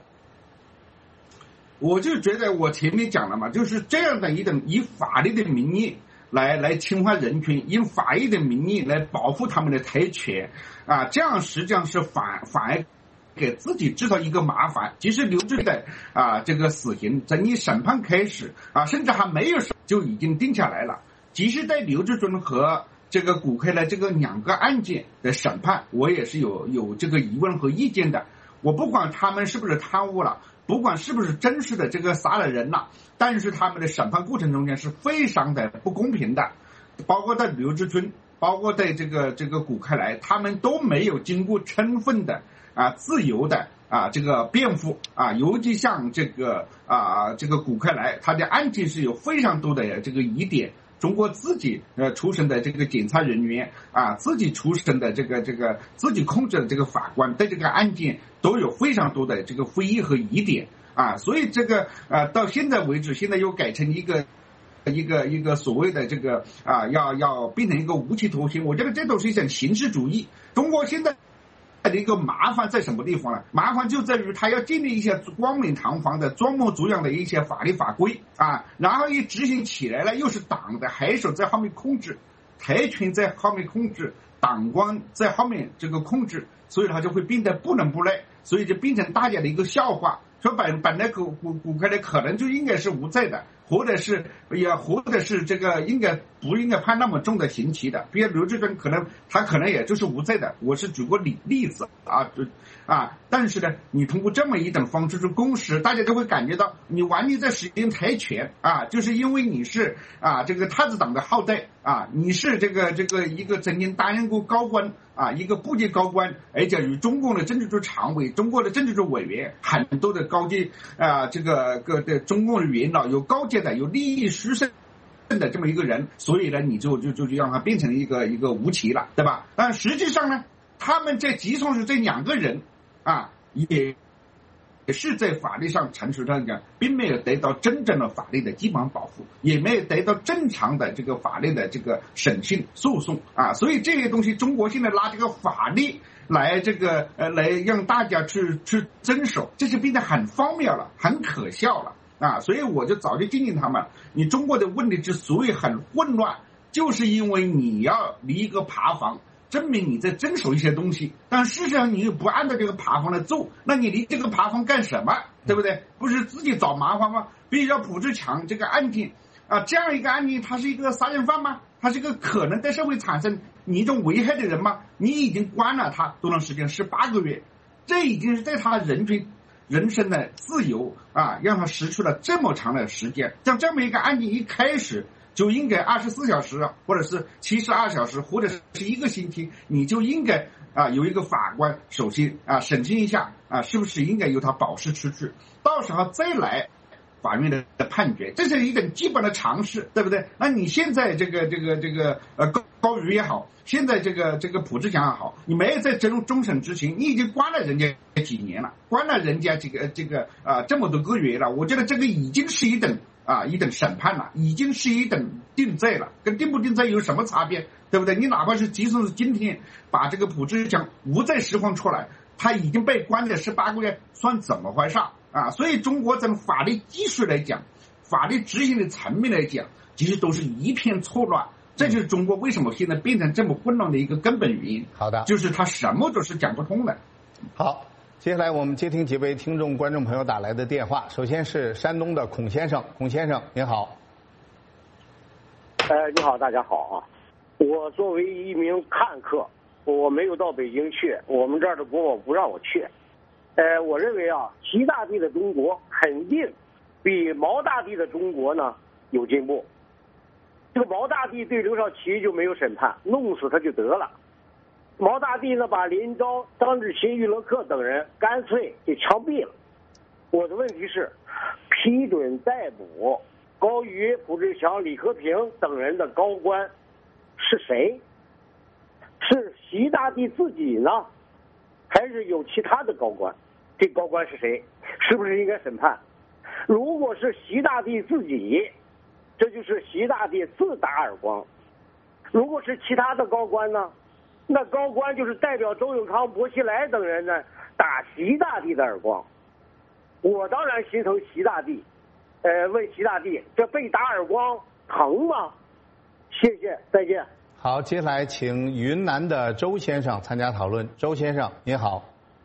Speaker 9: 我就觉得我前面讲了嘛，就是这样的一种以法律的名义来来侵犯人权，以法律的名义来保护他们的特权啊，这样实际上是反反而给自己制造一个麻烦。其实刘志的啊这个死刑从你审判开始啊，甚至还没有就已经定下来了。其实对刘志尊和这个古开的这个两个案件的审判，我也是有有这个疑问和意见的。我不管他们是不是贪污了，不管是不是真实的这个杀了人了，但是他们的审判过程中间是非常的不公平的，包括在刘志尊，包括在这个这个古开来，他们都没有经过充分的啊自由的啊这个辩护啊，尤其像这个啊这个古克莱，他的案件是有非常多的这个疑点。中国自己呃出身的这个检察人员啊，自己出身的这个这个自己控制的这个法官对这个案件都有非常多的这个非议和疑点啊，所以这个呃到现在为止，现在又改成一个一个一个所谓的这个啊要要变成一个无期徒刑，我觉得这都是一种形式主义。中国现在的一个麻烦在什么地方呢？麻烦就在于他要建立一些光明堂皇的装模作样的一些法律法规啊，然后一执行起来了，又是党的黑手在后面控制，财权在后面控制，党官在后面这个控制，所以他就会变得不伦不类，所以就变成大家的一个笑话。说本本来古古古克莱可能就应该是无罪的，或者是也或者是这个应该不应该判那么重的刑期的，比如刘志珍可能他可能也就是无罪的。我是举个例例子啊啊，但是呢，你通过这么一种方式去公示，大家都会感觉到你完全在使用财权啊，就是因为你是啊这个太子党的后代啊，你是这个这个一个曾经担任过高官啊，一个部级高官，而且与中共的政治局常委、中国的政治局委员很多的高级啊这个个的中共的元老，有高阶的，有利益输送的这么一个人，所以呢，你就就就就让他变成一个一个无期了，对吧？但实际上呢，他们在集中是这两个人啊，也也是在法律上陈述上讲，并没有得到真正的法律的基本保护，也没有得到正常的这个法律的这个审讯诉讼啊，所以这些东西，中国现在拿这个法律来这个呃来让大家去去遵守，这就变得很荒谬了，很可笑了。啊，所以我就早就建议他们，你中国的问题之所以很混乱，就是因为你要立一个爬房，证明你在遵守一些东西，但事实上你又不按照这个爬房来做，那你立这个爬房干什么？对不对？不是自己找麻烦吗？比如说卜志强这个案件啊，这样一个案件，他是一个杀人犯吗？他是一个可能对社会产生你一种危害的人吗？你已经关了他多长时间？十八个月，这已经是在他人权人生的自由啊，让他失去了这么长的时间。像这么一个案件一开始就应该二十四小时，或者是七十二小时，或者是一个星期，你就应该啊有一个法官首先啊审讯一下啊，是不是应该由他保释出去，到时候再来法院的判决，这是一种基本的常识，对不对？那你现在这个这个这个呃高高瑜也好，现在这个这个卜志强也好，你没有在终终审执行，你已经关了人家几年了，关了人家这个这个啊、呃、这么多个月了，我觉得这个已经是一等啊一等审判了，已经是一等定罪了，跟定不定罪有什么差别？对不对？你哪怕是即使是今天把这个卜志强无罪释放出来，他已经被关了十八个月，算怎么回事啊？所以中国从法律技术来讲，法律执行的层面来讲，其实都是一片错乱。这就是中国为什么现在变成这么混乱的一个根本原因。
Speaker 7: 好的，
Speaker 9: 就是他什么都是讲不通的。
Speaker 7: 好，接下来我们接听几位听众观众朋友打来的电话。首先是山东的孔先生，孔先生您好。
Speaker 11: 呃，你好，大家好啊。我作为一名看客，我没有到北京去，我们这儿的国宝不让我去。呃，我认为啊，习大帝的中国肯定比毛大帝的中国呢有进步。这个毛大帝对刘少奇就没有审判，弄死他就得了。毛大帝呢，把林昭、张志勤、于勒克等人干脆给枪毙了。我的问题是，批准逮捕高瑜、卜志强、李和平等人的高官是谁？是习大帝自己呢，还是有其他的高官？这高官是谁？是不是应该审判？如果是习大帝自己，这就是习大帝自打耳光。如果是其他的高官呢，那高官就是代表周永康、薄熙来等人呢打习大帝的耳光。我当然心疼习大帝，呃，问习大帝，这被打耳光疼吗？谢谢，再见。
Speaker 7: 好，接下来请云南的周先生参加讨论。周先生您好。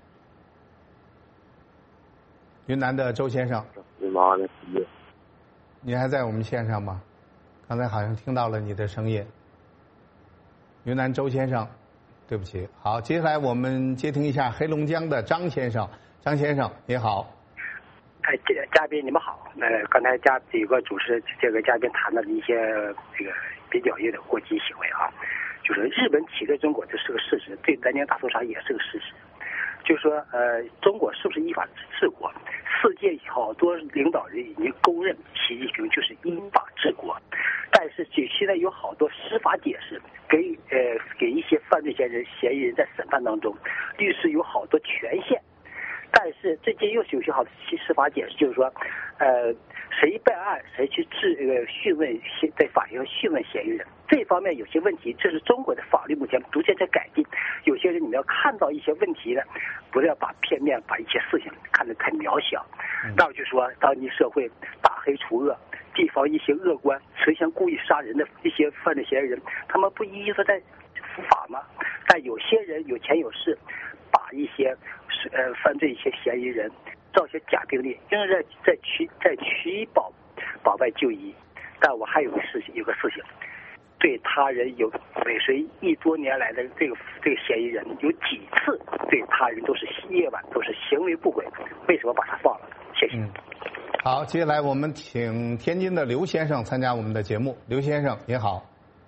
Speaker 7: 云南的周先生，
Speaker 11: 你妈的，
Speaker 7: 你还在我们线上吗？刚才好像听到了你的声音。云南周先生，对不起。好，接下来我们接听一下黑龙江的张先生。张先生你好。
Speaker 12: 哎，嘉宾你们好。呃，刚才嘉有个主持这个嘉宾谈到的一些这个比较有点过激行为啊，就是日本挤兑中国这是个事实，对南京大屠杀也是个事实。 就是说，呃，中国是不是依法治国？世界好多领导人已经公认习近平就是依法治国，但是就现在有好多司法解释，给呃给一些犯罪嫌疑人嫌疑人在审判当中，律师有好多权限。但是这些又有些好的司法解释，就是说，呃，谁办案谁去质呃讯问在法庭讯问嫌疑人，这方面有些问题，这是中国的法律目前逐渐在改进。有些人你们要看到一些问题呢，不要把片面把一些事情看得太渺小。那我就说，当你社会打黑除恶，地方一些恶官存心故意杀人的一些犯罪嫌疑人，他们不一一的在伏法吗？但有些人有钱有势，把一些呃犯罪一些嫌疑人造些假病例，仍然在取在取保保外就医。但我还有个事情，有个事情，对他人有尾随一多年来的这个这个嫌疑人，有几次对他人都是夜晚都是行为不轨，为什么把他放了？谢谢。
Speaker 7: 嗯，好，接下来我们请天津的刘先生参加我们的节目。刘先生您好。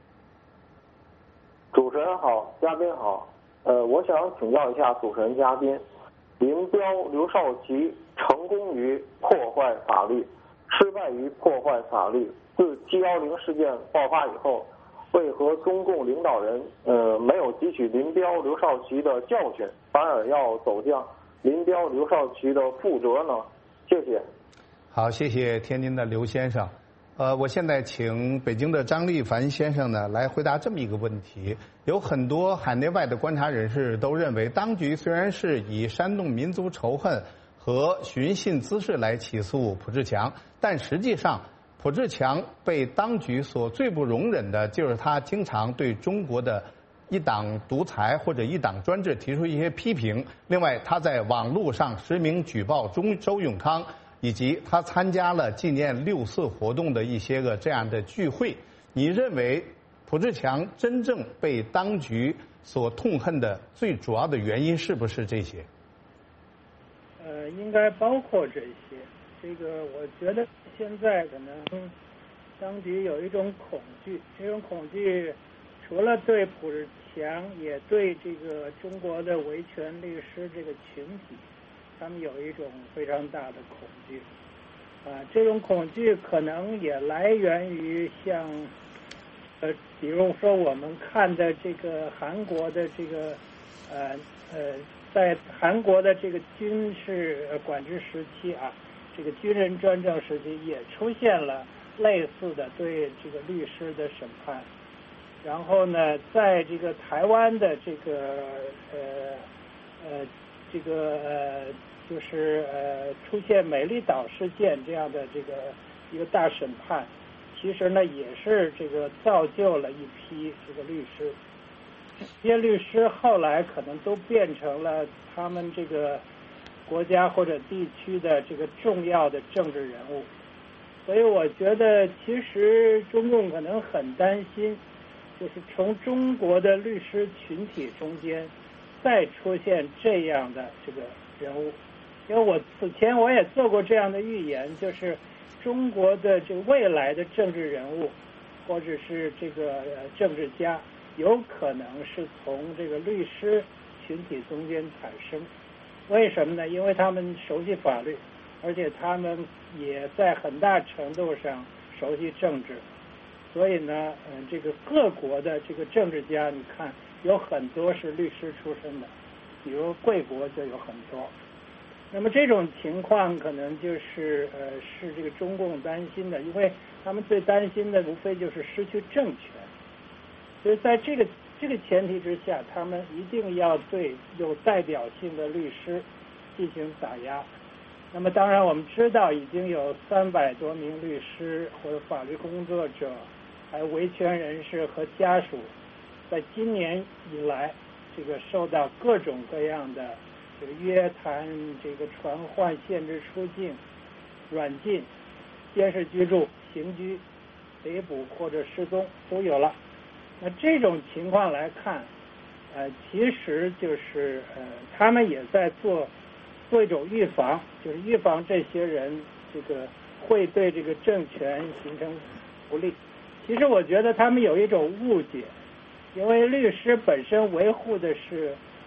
Speaker 13: 主持人好，嘉宾好。呃，我想请教一下主持人嘉宾，林彪、刘少奇成功于破坏法律，失败于破坏法律。自七幺零事件爆发以后，为何中共领导人呃没有汲取林彪、刘少奇的教训，反而要走向林彪、刘少奇的覆辙呢？谢谢。
Speaker 7: 好，谢谢天津的刘先生。呃，我现在请北京的张立凡先生呢来回答这么一个问题。有很多海内外的观察人士都认为，当局虽然是以煽动民族仇恨和寻衅滋事来起诉卜志强，但实际上卜志强被当局所最不容忍的就是他经常对中国的一党独裁或者一党专制提出一些批评。另外，他在网络上实名举报中周永康，以及他参加了纪念六四活动的一些个这样的聚会。你认为卜志强真正被当局所痛恨的最主要的原因是不是这些？
Speaker 10: 呃，应该包括这些。这个我觉得现在可能当局有一种恐惧，这种恐惧除了对卜志强，也对这个中国的维权律师这个群体，他们有一种非常大的恐惧。啊，这种恐惧可能也来源于像呃，比如说我们看的这个韩国的这个呃呃，在韩国的这个军事管制时期啊，这个军人专政时期也出现了类似的对这个律师的审判。然后呢，在这个台湾的这个呃呃这个呃就是呃出现美丽岛事件这样的这个一个大审判，其实呢也是这个造就了一批这个律师。这些律师后来可能都变成了他们这个国家或者地区的这个重要的政治人物。所以我觉得其实中共可能很担心，就是从中国的律师群体中间再出现这样的这个人物。因为我此前我也做过这样的预言，就是中国的这个未来的政治人物或者是这个政治家有可能是从这个律师群体中间产生。为什么呢？因为他们熟悉法律，而且他们也在很大程度上熟悉政治。所以呢，嗯，这个各国的这个政治家，你看有很多是律师出身的，比如贵国就有很多。那么这种情况可能就是呃是这个中共担心的，因为他们最担心的无非就是失去政权。所以在这个这个前提之下，他们一定要对有代表性的律师进行打压。那么当然我们知道已经有三百多名律师或者法律工作者还有维权人士和家属在今年以来这个受到各种各样的这个约谈、这个传唤、限制出境、软禁、监视居住、刑拘、逮捕或者失踪都有了。那这种情况来看，呃，其实就是呃，他们也在做做一种预防，就是预防这些人这个会对这个政权形成不利。其实我觉得他们有一种误解，因为律师本身维护的是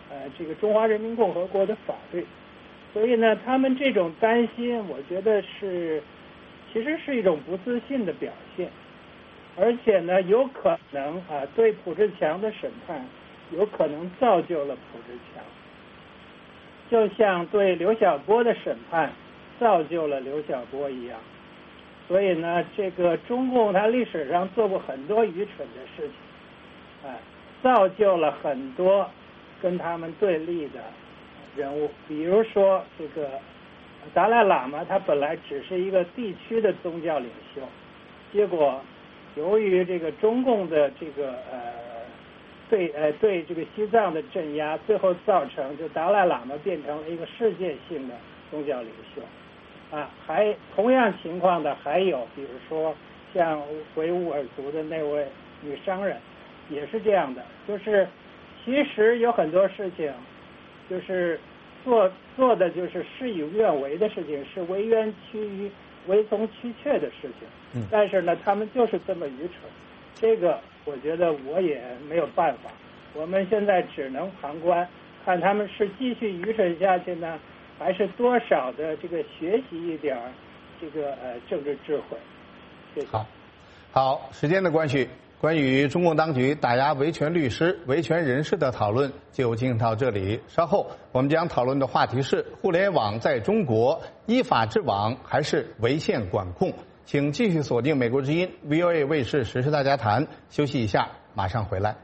Speaker 10: 呃这个中华人民共和国的法律。所以呢，他们这种担心，我觉得是其实是一种不自信的表现，而且呢，有可能啊对卜志强的审判，有可能造就了卜志强，就像对刘晓波的审判造就了刘晓波一样。所以呢，这个中共它历史上做过很多愚蠢的事情，啊，造就了很多跟他们对立的人物。比如说这个达赖喇嘛，他本来只是一个地区的宗教领袖，结果由于这个中共的这个呃对呃对这个西藏的镇压，最后造成就达赖喇嘛变成了一个世界性的宗教领袖。啊，还同样情况的还有，比如说像维吾尔族的那位女商人，也是这样的，就是其实有很多事情，就是做做的就是事与愿违的事情，是违冤屈于违从屈却的事情。嗯，但是呢，他们就是这么愚蠢，这个我觉得我也没有办法，我们现在只能旁观，看他们是继续愚蠢下去呢，还是多少的这个学习一点这个呃政治智慧。谢谢。
Speaker 7: 好，好，时间的关系，关于中共当局打压维权律师、维权人士的讨论就进行到这里。稍后我们将讨论的话题是：互联网在中国依法治网还是违宪管控？请继续锁定美国之音 V O A 卫视时事大家谈。休息一下，马上回来。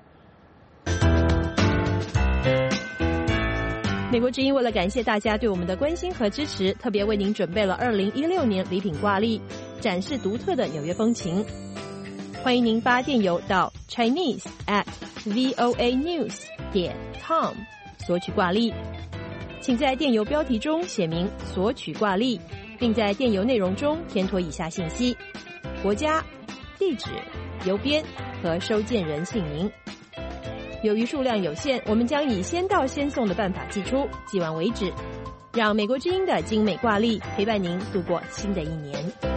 Speaker 2: 美国之音为了感谢大家对我们的关心和支持，特别为您准备了二零一六年礼品挂历，展示独特的纽约风情。欢迎您发电邮到 Chinese at voa news 点 com 索取挂历，请在电邮标题中写明索取挂历，并在电邮内容中填妥以下信息：国家、地址、邮编和收件人姓名。由于数量有限，我们将以先到先送的办法寄出，寄完为止。让美国之音的精美挂历陪伴您度过新的一年。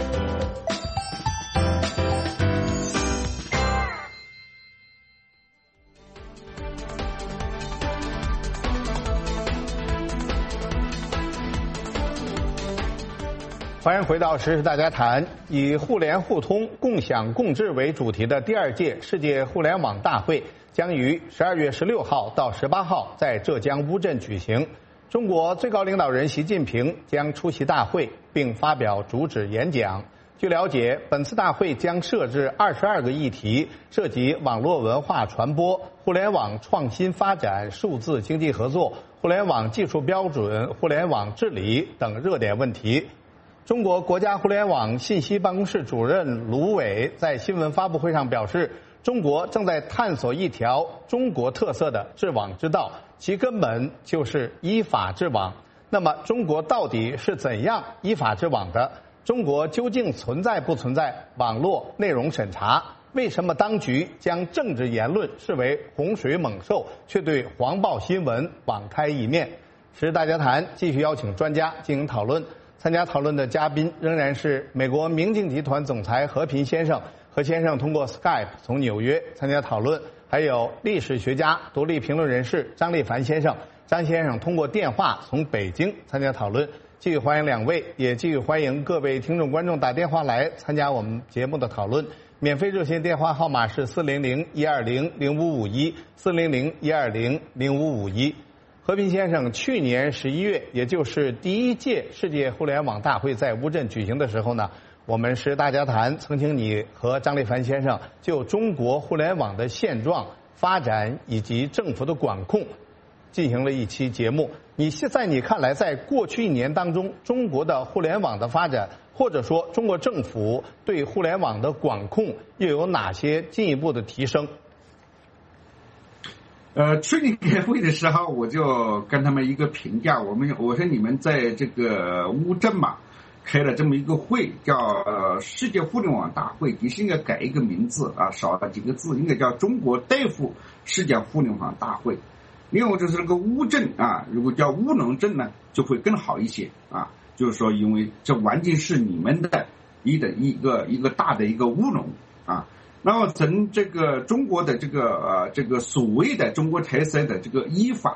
Speaker 7: 欢迎回到时事大家谈。以互联互通、共享共治为主题的第二届世界互联网大会将于十二月十六号到十八号在浙江乌镇举行。中国最高领导人习近平将出席大会并发表主旨演讲。据了解，本次大会将设置二十二个议题，涉及网络文化传播、互联网创新发展、数字经济合作、互联网技术标准、互联网治理等热点问题。中国国家互联网信息办公室主任卢伟在新闻发布会上表示，中国正在探索一条中国特色的治网之道，其根本就是依法治网。那么中国到底是怎样依法治网的？中国究竟存在不存在网络内容审查？为什么当局将政治言论视为洪水猛兽，却对黄暴新闻网开一面？时事大家谈继续邀请专家进行讨论。参加讨论的嘉宾仍然是美国明镜集团总裁何平先生，何先生通过 Skype 从纽约参加讨论，还有历史学家、独立评论人士张立凡先生，张先生通过电话从北京参加讨论。继续欢迎两位，也继续欢迎各位听众观众打电话来参加我们节目的讨论。免费热线电话号码是四零零一二零零五五一四零零一二零零五五一。和平先生，去年十一月，也就是第一届世界互联网大会在乌镇举行的时候呢，我们是大家谈，曾请你和张立凡先生就中国互联网的现状、发展以及政府的管控进行了一期节目。你现在你看来，在过去一年当中，中国的互联网的发展，或者说中国政府对互联网的管控又有哪些进一步的提升？
Speaker 9: 呃，去年年会的时候，我就跟他们一个评价，我们我说你们在这个乌镇嘛，开了这么一个会，叫呃世界互联网大会，其实应该改一个名字啊，少了几个字，应该叫中国代付世界互联网大会。另外就是这个乌镇啊，如果叫乌龙镇呢，就会更好一些啊，就是说因为这完全是你们的一的一个一个大的一个乌龙啊。然后从这个中国的这个呃这个所谓的中国特色的这个依法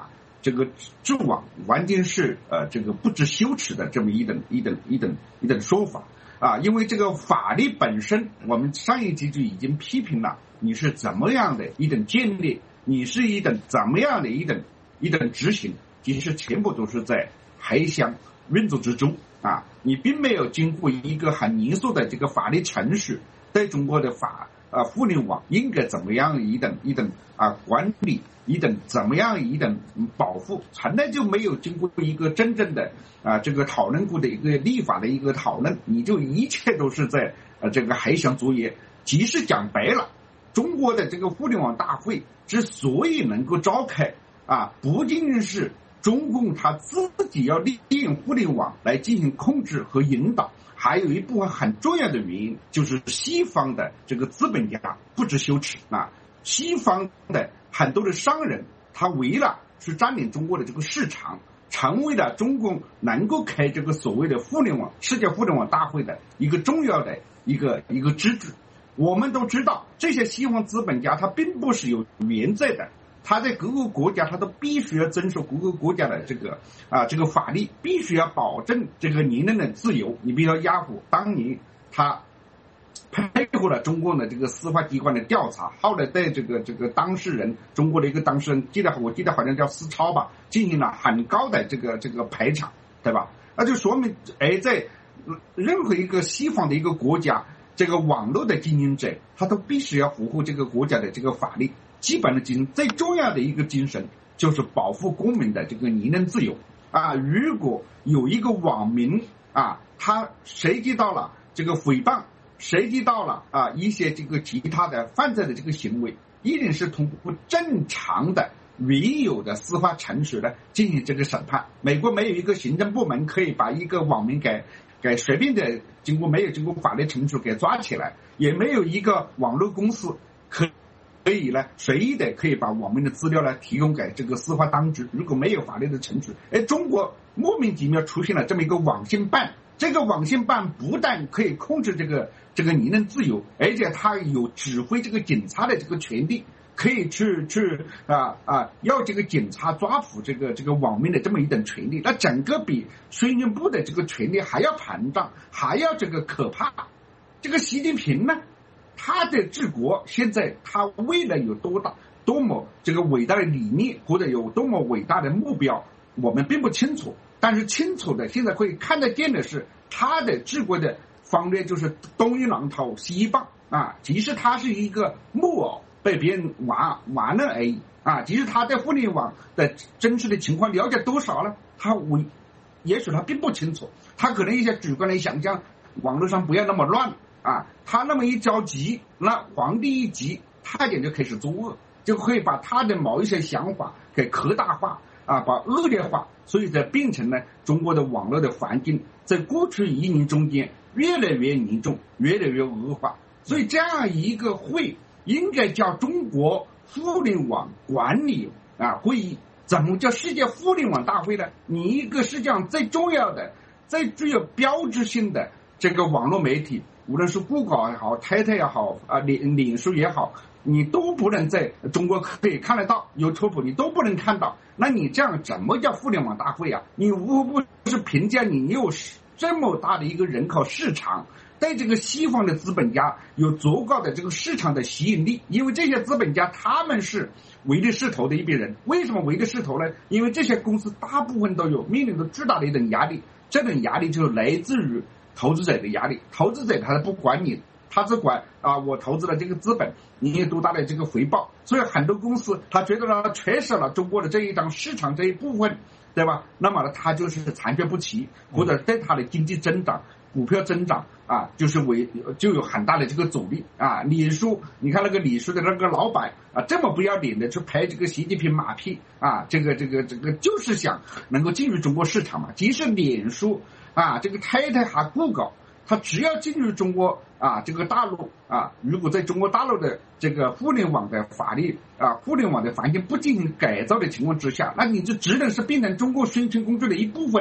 Speaker 9: 这个治网完全是呃这个不知羞耻的这么一等一等一等一等说法啊，因为这个法律本身，我们上一集就已经批评了，你是怎么样的一等建立，你是一等怎么样的一等一等执行，其实全部都是在黑箱运作之中啊，你并没有经过一个很严肃的这个法律程序，对中国的法啊互联网应该怎么样一等一等啊管理，一等怎么样一等保护，从来就没有经过一个真正的啊这个讨论过的一个立法的一个讨论，你就一切都是在呃这个黑箱作业。即使讲白了，中国的这个互联网大会之所以能够召开啊，不仅仅是中共他自己要利用互联网来进行控制和引导，还有一部分很重要的原因就是西方的这个资本家不知羞耻啊，西方的很多的商人他为了去占领中国的这个市场，成为了中共能够开这个所谓的互联网世界互联网大会的一个重要的一个一个支柱。我们都知道这些西方资本家他并不是有原则的，他在各个国家他都必须要遵守各个国家的这个啊这个法律，必须要保证这个言论的自由。你比如说雅虎当年他配合了中国的这个司法机关的调查，后来对这个这个当事人中国的一个当事人记得我记得好像叫思超吧，进行了很高的这个这个赔偿，对吧？那就说明哎在任何一个西方的一个国家，这个网络的经营者他都必须要符合这个国家的这个法律，基本的精神，最重要的一个精神就是保护公民的这个言论自由啊。如果有一个网民啊，他涉及到了这个诽谤，涉及到了啊一些这个其他的犯罪的这个行为，一定是通过正常的原有的司法程序呢进行这个审判。美国没有一个行政部门可以把一个网民给给随便的经过没有经过法律程序给抓起来，也没有一个网络公司可可以呢随意的可以把网民的资料呢提供给这个司法当局。如果没有法律的程序，哎，中国莫名其妙出现了这么一个网信办，这个网信办不但可以控制这个这个言论自由，而且它有指挥这个警察的这个权利，可以去去啊啊要这个警察抓捕这个这个网民的这么一等权利，那整个比宣传部的这个权利还要膨胀，还要这个可怕。这个习近平呢，他的治国现在他为了有多大多么这个伟大的理念或者有多么伟大的目标，我们并不清楚，但是清楚的现在可以看得见的是，他的治国的方略就是东一榔头西一棒啊，即使他是一个木偶被别人玩玩了而已啊！其实他对互联网的真实的情况了解多少呢？他为也许他并不清楚，他可能一些主观的想象，网络上不要那么乱啊！他那么一着急，那皇帝一急，太监就开始作恶，就会把他的某一些想法给扩大化啊，把恶劣化，所以才变成了中国的网络的环境在过去一年中间越来越严重，越来越恶化。所以这样一个会应该叫中国互联网管理啊会议，怎么叫世界互联网大会呢？你一个世界上最重要的、最具有标志性的这个网络媒体，无论是谷歌也好、推特也好、啊脸脸书也好，你都不能在中国可以看得到 ，YouTube 你都不能看到。那你这样怎么叫互联网大会啊？你无不是凭借你有这么大的一个人口市场，对这个西方的资本家有足够的这个市场的吸引力，因为这些资本家他们是唯利是图的一批人。为什么唯利是图呢？因为这些公司大部分都有面临着巨大的一种压力，这种压力就是来自于投资者的压力。投资者他不管你，他只管啊，我投资了这个资本，你有多大的这个回报。所以很多公司他觉得呢，缺失了中国的这一张市场这一部分，对吧？那么呢，他就是残缺不齐，或者对他的经济增长、股票增长啊，就是为就有很大的这个阻力啊。脸书，你看那个脸书的那个老板啊，这么不要脸的去拍这个习近平马屁啊，这个这个这个就是想能够进入中国市场嘛。即使脸书啊，这个推特还谷歌，他只要进入中国啊这个大陆啊，如果在中国大陆的这个互联网的法律啊、互联网的环境不进行改造的情况之下，那你就只能是变成中国宣传工具的一部分。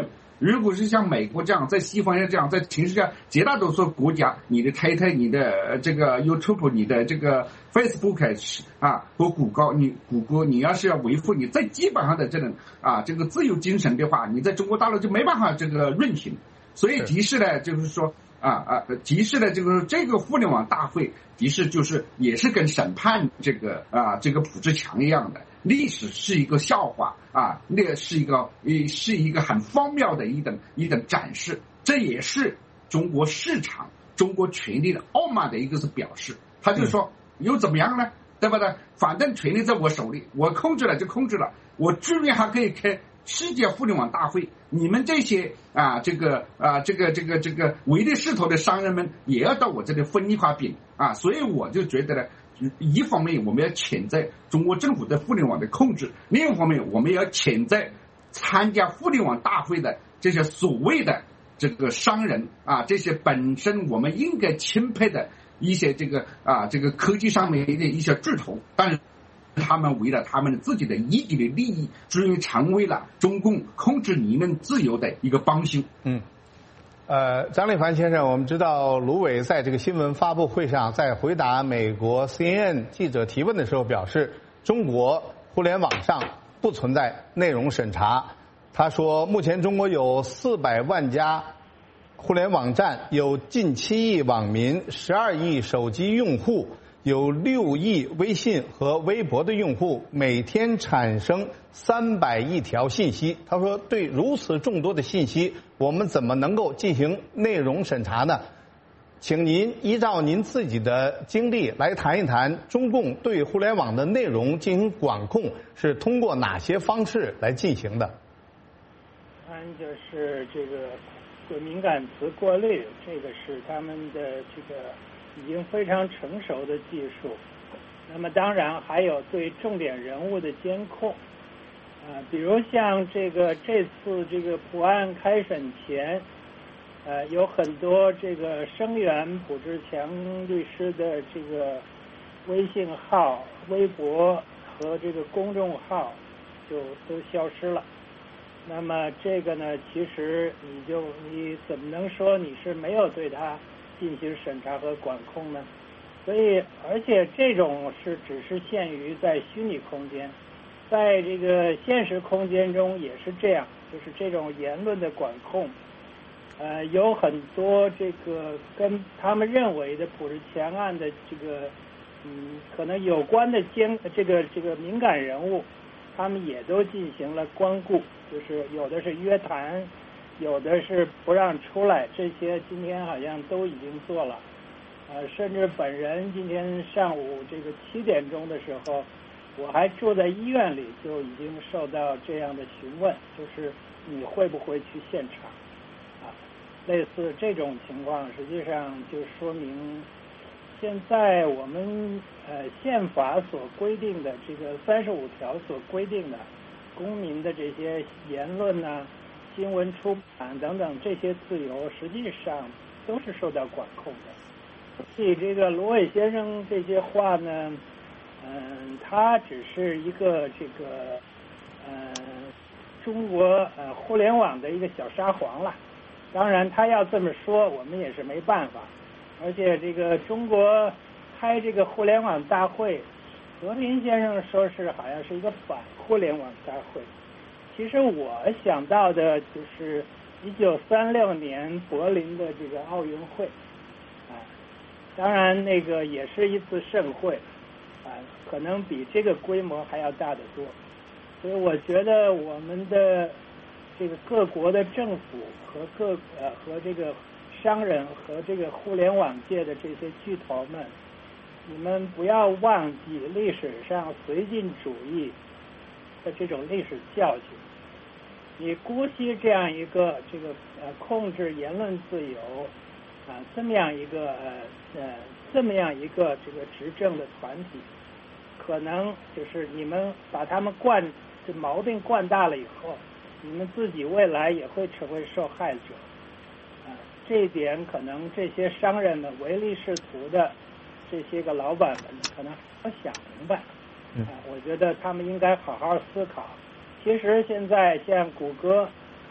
Speaker 9: 如果是像美国这样，在西方这样，在全世界绝大多数国家，你的 Twitter、你的这个 YouTube、你的这个 Facebook 啊和谷歌，你谷歌你要是要维护你最基本上的这种啊这个自由精神的话，你在中国大陆就没办法这个运行。所以的确呢，就是说。啊啊！的确呢，就是这个互联网大会，的确就是也是跟审判这个啊这个朴志强一样的，历史是一个笑话啊，那是一个是一个很荒谬的一等一等展示，这也是中国市场、中国权力的傲慢的一个是表示。他就说、嗯、又怎么样呢？对不对？反正权力在我手里，我控制了就控制了，我居然还可以开世界互联网大会。你们这些啊，这个啊，这个这个这个唯利是图的商人们也要到我这里分一块饼啊，所以我就觉得呢，一方面我们要谴责中国政府对互联网的控制，另一方面我们要谴责参加互联网大会的这些所谓的这个商人啊，这些本身我们应该钦佩的一些这个啊这个科技上面的一些巨头，但是。他们为了他们自己的一己的利益，终于成为了中共控制言论自由的一个帮凶。
Speaker 7: 嗯，呃，张立凡先生，我们知道卢伟在这个新闻发布会上，在回答美国 C N N 记者提问的时候表示，中国互联网上不存在内容审查。他说，目前中国有四百万家互联网站，有近七亿网民，十二亿手机用户。有六亿微信和微博的用户，每天产生三百亿条信息。他说，对如此众多的信息，我们怎么能够进行内容审查呢？请您依照您自己的经历来谈一谈，中共对互联网的内容进行管控是通过哪些方式来进行的？
Speaker 10: 当然就是这个对敏感词过滤，这个是他们的这个已经非常成熟的技术。那么当然还有对重点人物的监控，啊、呃，比如像这个这次这个普案开审前，呃，有很多这个声援朴志强律师的这个微信号、微博和这个公众号就都消失了。那么这个呢，其实你就你怎么能说你是没有对他进行审查和管控呢？所以，而且这种是只是限于在虚拟空间，在这个现实空间中也是这样，就是这种言论的管控，呃，有很多这个跟他们认为的朴志强案的这个嗯可能有关的监这个这个敏感人物，他们也都进行了关顾，就是有的是约谈。有的是不让出来，这些今天好像都已经做了，呃，甚至本人今天上午这个七点钟的时候，我还住在医院里，就已经受到这样的询问，就是你会不会去现场，啊，类似这种情况，实际上就说明现在我们呃宪法所规定的这个三十五条所规定的公民的这些言论呢、啊。新闻出版等等这些自由，实际上都是受到管控的。所以这个卢伟先生这些话呢，嗯，他只是一个这个呃中国呃互联网的一个小沙皇了。当然，他要这么说，我们也是没办法。而且这个中国开这个互联网大会，和平先生说是好像是一个反互联网大会。其实我想到的就是一九三六年柏林的这个奥运会，啊，当然那个也是一次盛会，啊，可能比这个规模还要大得多。所以我觉得我们的这个各国的政府和各呃和这个商人和这个互联网界的这些巨头们，你们不要忘记历史上绥靖主义的这种历史教训。你姑息这样一个这个呃控制言论自由啊、呃、这么样一个呃呃这么样一个这个执政的团体，可能就是你们把他们惯这毛病惯大了以后，你们自己未来也会成为受害者啊、呃。这一点可能这些商人们唯利是图的这些个老板们可能要想明白啊、呃，我觉得他们应该好好思考。其实现在像谷歌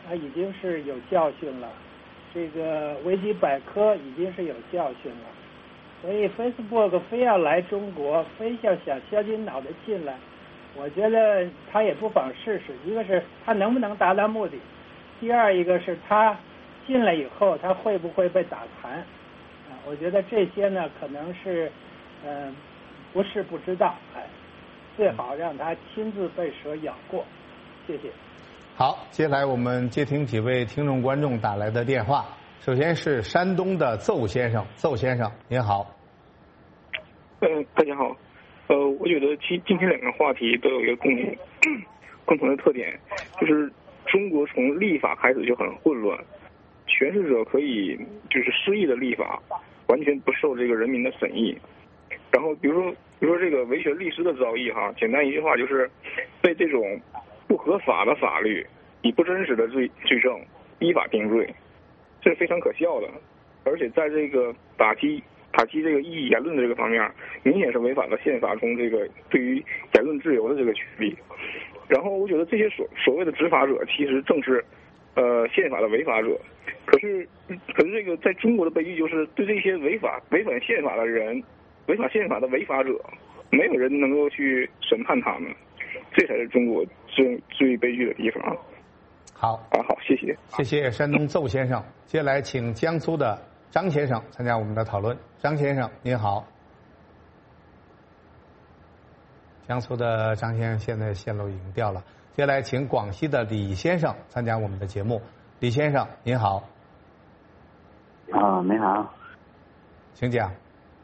Speaker 10: 它已经是有教训了，这个维基百科已经是有教训了，所以 Facebook 非要来中国，非要想削尖脑袋进来，我觉得他也不妨试试。一个是他能不能达到目的，第二一个是他进来以后他会不会被打残啊？我觉得这些呢可能是嗯、呃、不是不知道，哎，最好让他亲自被蛇咬过。谢谢。
Speaker 7: 好，接下来我们接听几位听众观众打来的电话。首先是山东的邹先生，邹先生您好。
Speaker 18: 嗯，大家好。呃，我觉得今今天两个话题都有一个共同共同的特点，就是中国从立法开始就很混乱，诠释者可以就是诗意的立法，完全不受这个人民的审议。然后比如说比如说这个维权律师的遭遇哈，简单一句话就是被这种不合法的法律以不真实的罪罪证依法定罪，这是非常可笑的。而且在这个打击打击这个异议言论的这个方面，明显是违反了宪法中这个对于言论自由的这个权利。然后我觉得这些所所谓的执法者，其实正是呃宪法的违法者。可是可是这个在中国的悲剧就是对这些违法违反宪法的人，违反宪法的违法者，没有人能够去审判他们，这才是中国最最悲剧的地方。
Speaker 7: 好
Speaker 18: 啊，好，谢谢，
Speaker 7: 谢谢山东邹先生。接下来请江苏的张先生参加我们的讨论。张先生您好。江苏的张先生现在线路已经掉了。接下来请广西的李先生参加我们的节目。李先生您好。
Speaker 19: 啊，你好，
Speaker 7: 请讲。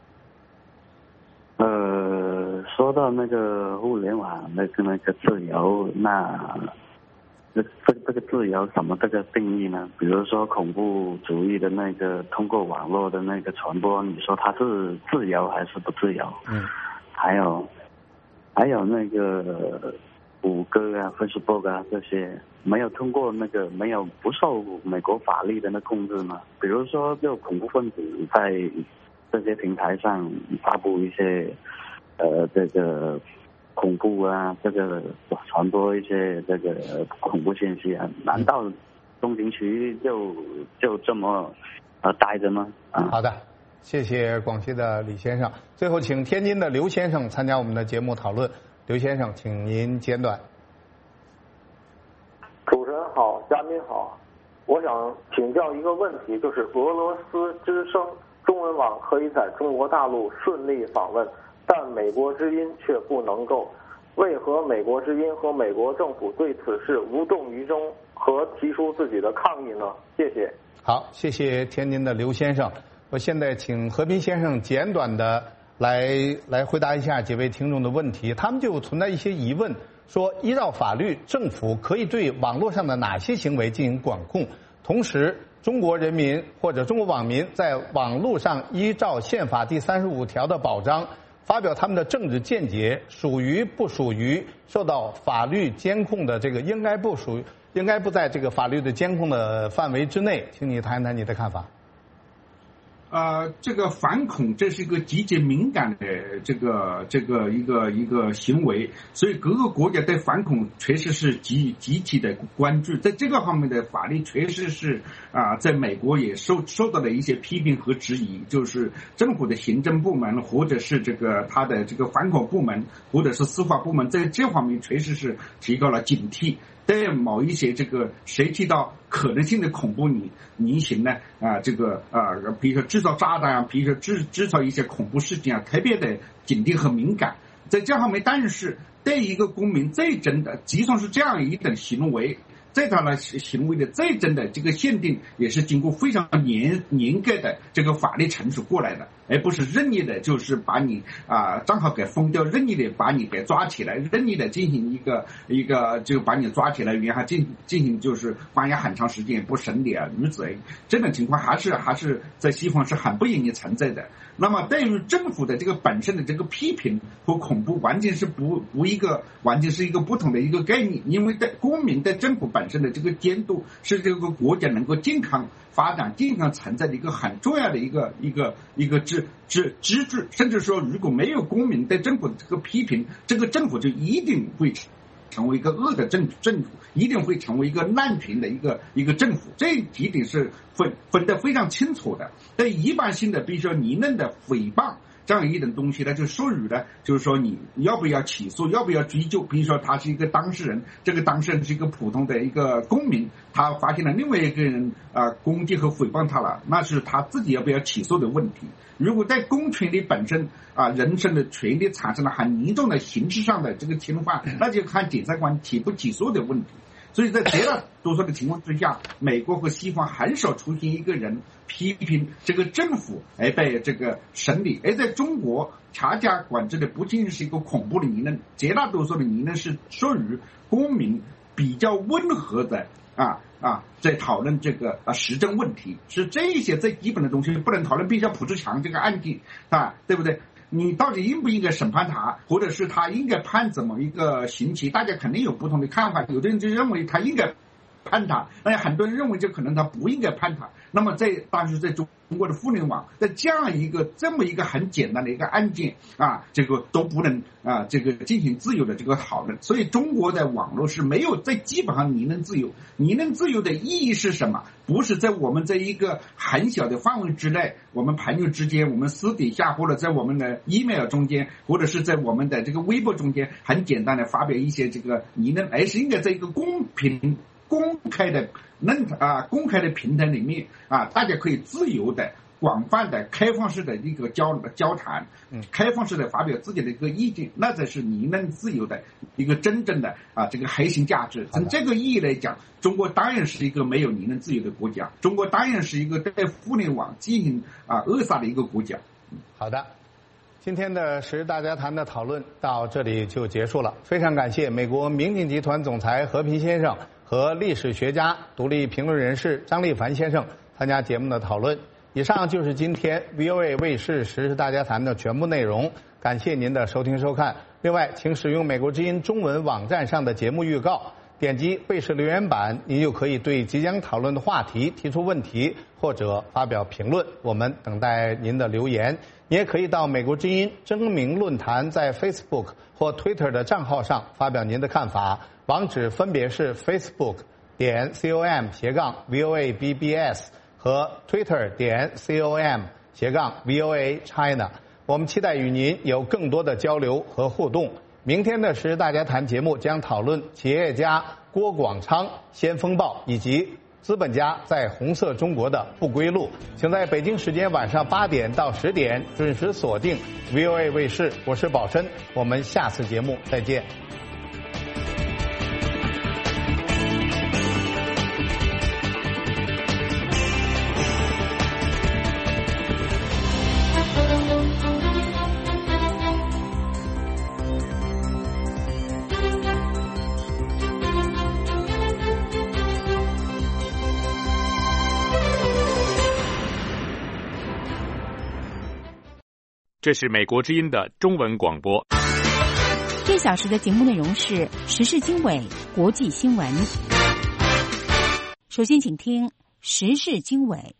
Speaker 19: 呃，说到那个互联网那个那个自由，那这这这个自由什么这个定义呢？比如说恐怖主义的那个通过网络的那个传播，你说它是自由还是不自由？
Speaker 7: 嗯。
Speaker 19: 还有还有那个谷歌啊、Facebook 啊这些，没有通过那个没有不受美国法律的那控制吗？比如说，就恐怖分子在这些平台上发布一些呃这个恐怖啊，这个传播一些这个恐怖信息啊，难道中情局就就这么呃待着吗？啊，
Speaker 7: 好的，谢谢广西的李先生。最后，请天津的刘先生参加我们的节目讨论。刘先生，请您简短。
Speaker 13: 主持人好，嘉宾好，我想请教一个问题，就是俄罗斯之声中文网可以在中国大陆顺利访问，但美国之音却不能够，为何美国之音和美国政府对此事无动于衷和提出自己的抗议呢？谢谢。
Speaker 7: 好，谢谢天津的刘先生。我现在请和平先生简短的来来回答一下几位听众的问题。他们就存在一些疑问，说依照法律，政府可以对网络上的哪些行为进行管控？同时，中国人民或者中国网民在网络上依照宪法第三十五条的保障发表他们的政治见解，属于不属于受到法律监控的这个应该不属于应该不在这个法律的监控的范围之内？请你谈谈你的看法。
Speaker 9: 呃，这个反恐这是一个极其敏感的这个这个一个一个行为，所以各个国家对反恐确实是极极其的关注。在这个方面的法律确实是啊、呃，在美国也受受到了一些批评和质疑，就是政府的行政部门或者是这个他的这个反恐部门或者是司法部门在这方面确实是提高了警惕。对某一些这个涉及到可能性的恐怖你言行呢啊、呃，这个啊、呃，比如说制造炸弹啊，比如说制制造一些恐怖事件啊，特别的警惕和敏感。在这方面，但是对一个公民最真的，就算是这样一等行为，在他的行为的最真的这个限定，也是经过非常严严格的这个法律程序过来的，而不是任意的，就是把你啊、呃、账号给封掉，任意的把你给抓起来，任意的进行一个一个就把你抓起来，然后进进行就是关押很长时间不审理啊，如此这种情况还是还是在西方是很不应该存在的。那么对于政府的这个本身的这个批评和恐怖，完全是不不一个完全是一个不同的一个概念，因为对公民对政府本身的这个监督是这个国家能够健康发展、健康存在的一个很重要的一个一个一个支支支柱，甚至说如果没有公民对政府的这个批评，这个政府就一定会成为一个恶的政政府，一定会成为一个滥权的一个一个政府，这一点是分分得非常清楚的。但一般性的，比如说你们的诽谤这样一种东西呢，就属于呢，就是说你要不要起诉，要不要追究？比如说他是一个当事人，这个当事人是一个普通的一个公民，他发现了另外一个人啊、呃、攻击和诽谤他了，那是他自己要不要起诉的问题。如果在公权力本身啊、呃、人身的权利产生了很严重的形式上的这个侵犯，那就看检察官起不起诉的问题。所以在绝大多数的情况之下，美国和西方很少出现一个人批评这个政府而被这个审理，而在中国恰恰管制的不仅仅是一个恐怖的言论，绝大多数的言论是属于公民比较温和的啊啊，在讨论这个啊时政问题，是这一些最基本的东西不能讨论。比如说朴志强这个案件啊，对不对？你到底应不应该审判他，或者是他应该判怎么一个刑期？大家肯定有不同的看法。有的人就认为他应该判他，那很多人认为就可能他不应该判他。那么在当时在中国的互联网，在这样一个这么一个很简单的一个案件啊，这个都不能啊这个进行自由的这个讨论。所以中国的网络是没有在基本上言论自由。言论自由的意义是什么？不是在我们这一个很小的范围之内，我们朋友之间，我们私底下，或者在我们的 email 中间，或者是在我们的这个微博中间，很简单的发表一些这个言论，而是应该在一个公平公开的论啊公开的平台里面啊，大家可以自由的、广泛的、开放式的一个交交谈，开放式的发表自己的一个意见，那才是言论自由的一个真正的啊这个核心价值。从这个意义来讲，中国当然是一个没有言论自由的国家，中国当然是一个对互联网进行啊扼杀的一个国家。
Speaker 7: 好的。今天的时事大家谈的讨论到这里就结束了，非常感谢美国明镜集团总裁何平先生和历史学家、独立评论人士张立凡先生参加节目的讨论。以上就是今天 V O A 卫视时事大家谈的全部内容，感谢您的收听收看。另外，请使用美国之音中文网站上的节目预告，点击卫视留言板，您就可以对即将讨论的话题提出问题或者发表评论，我们等待您的留言。你也可以到美国之音真名论坛在 Facebook 或 Twitter 的账号上发表您的看法，网址分别是 Facebook 点 com 斜杠 VOA B B S 和 Twitter 点 com 斜杠 VOA China。我们期待与您有更多的交流和互动。明天的时事大家谈节目将讨论企业家郭广昌先锋报以及资本家在红色中国的不归路。请在北京时间晚上八点到十点准时锁定 V O A 卫视，我是宝申，我们下次节目再见。
Speaker 15: 这是美国之音的中文广播。
Speaker 20: 这小时的节目内容是时事经纬、国际新闻。首先，请听时事经纬。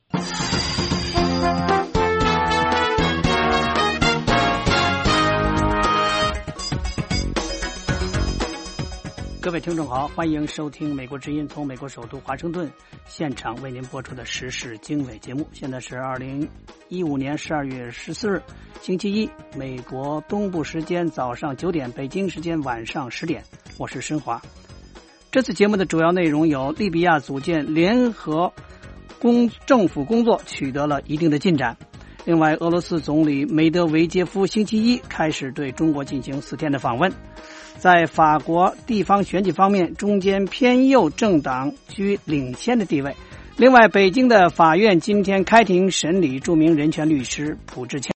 Speaker 21: 各位听众好，欢迎收听美国之音从美国首都华盛顿现场为您播出的时事经纬节目。现在是二零一五年十二月十四日星期一，美国东部时间早上九点，北京时间晚上十点，我是申华。这次节目的主要内容有：利比亚组建联合公政府工作取得了一定的进展。另外，俄罗斯总理梅德韦杰夫星期一开始对中国进行四天的访问。在法国地方选举方面，中间偏右政党居领先的地位。另外，北京的法院今天开庭审理著名人权律师朴志强。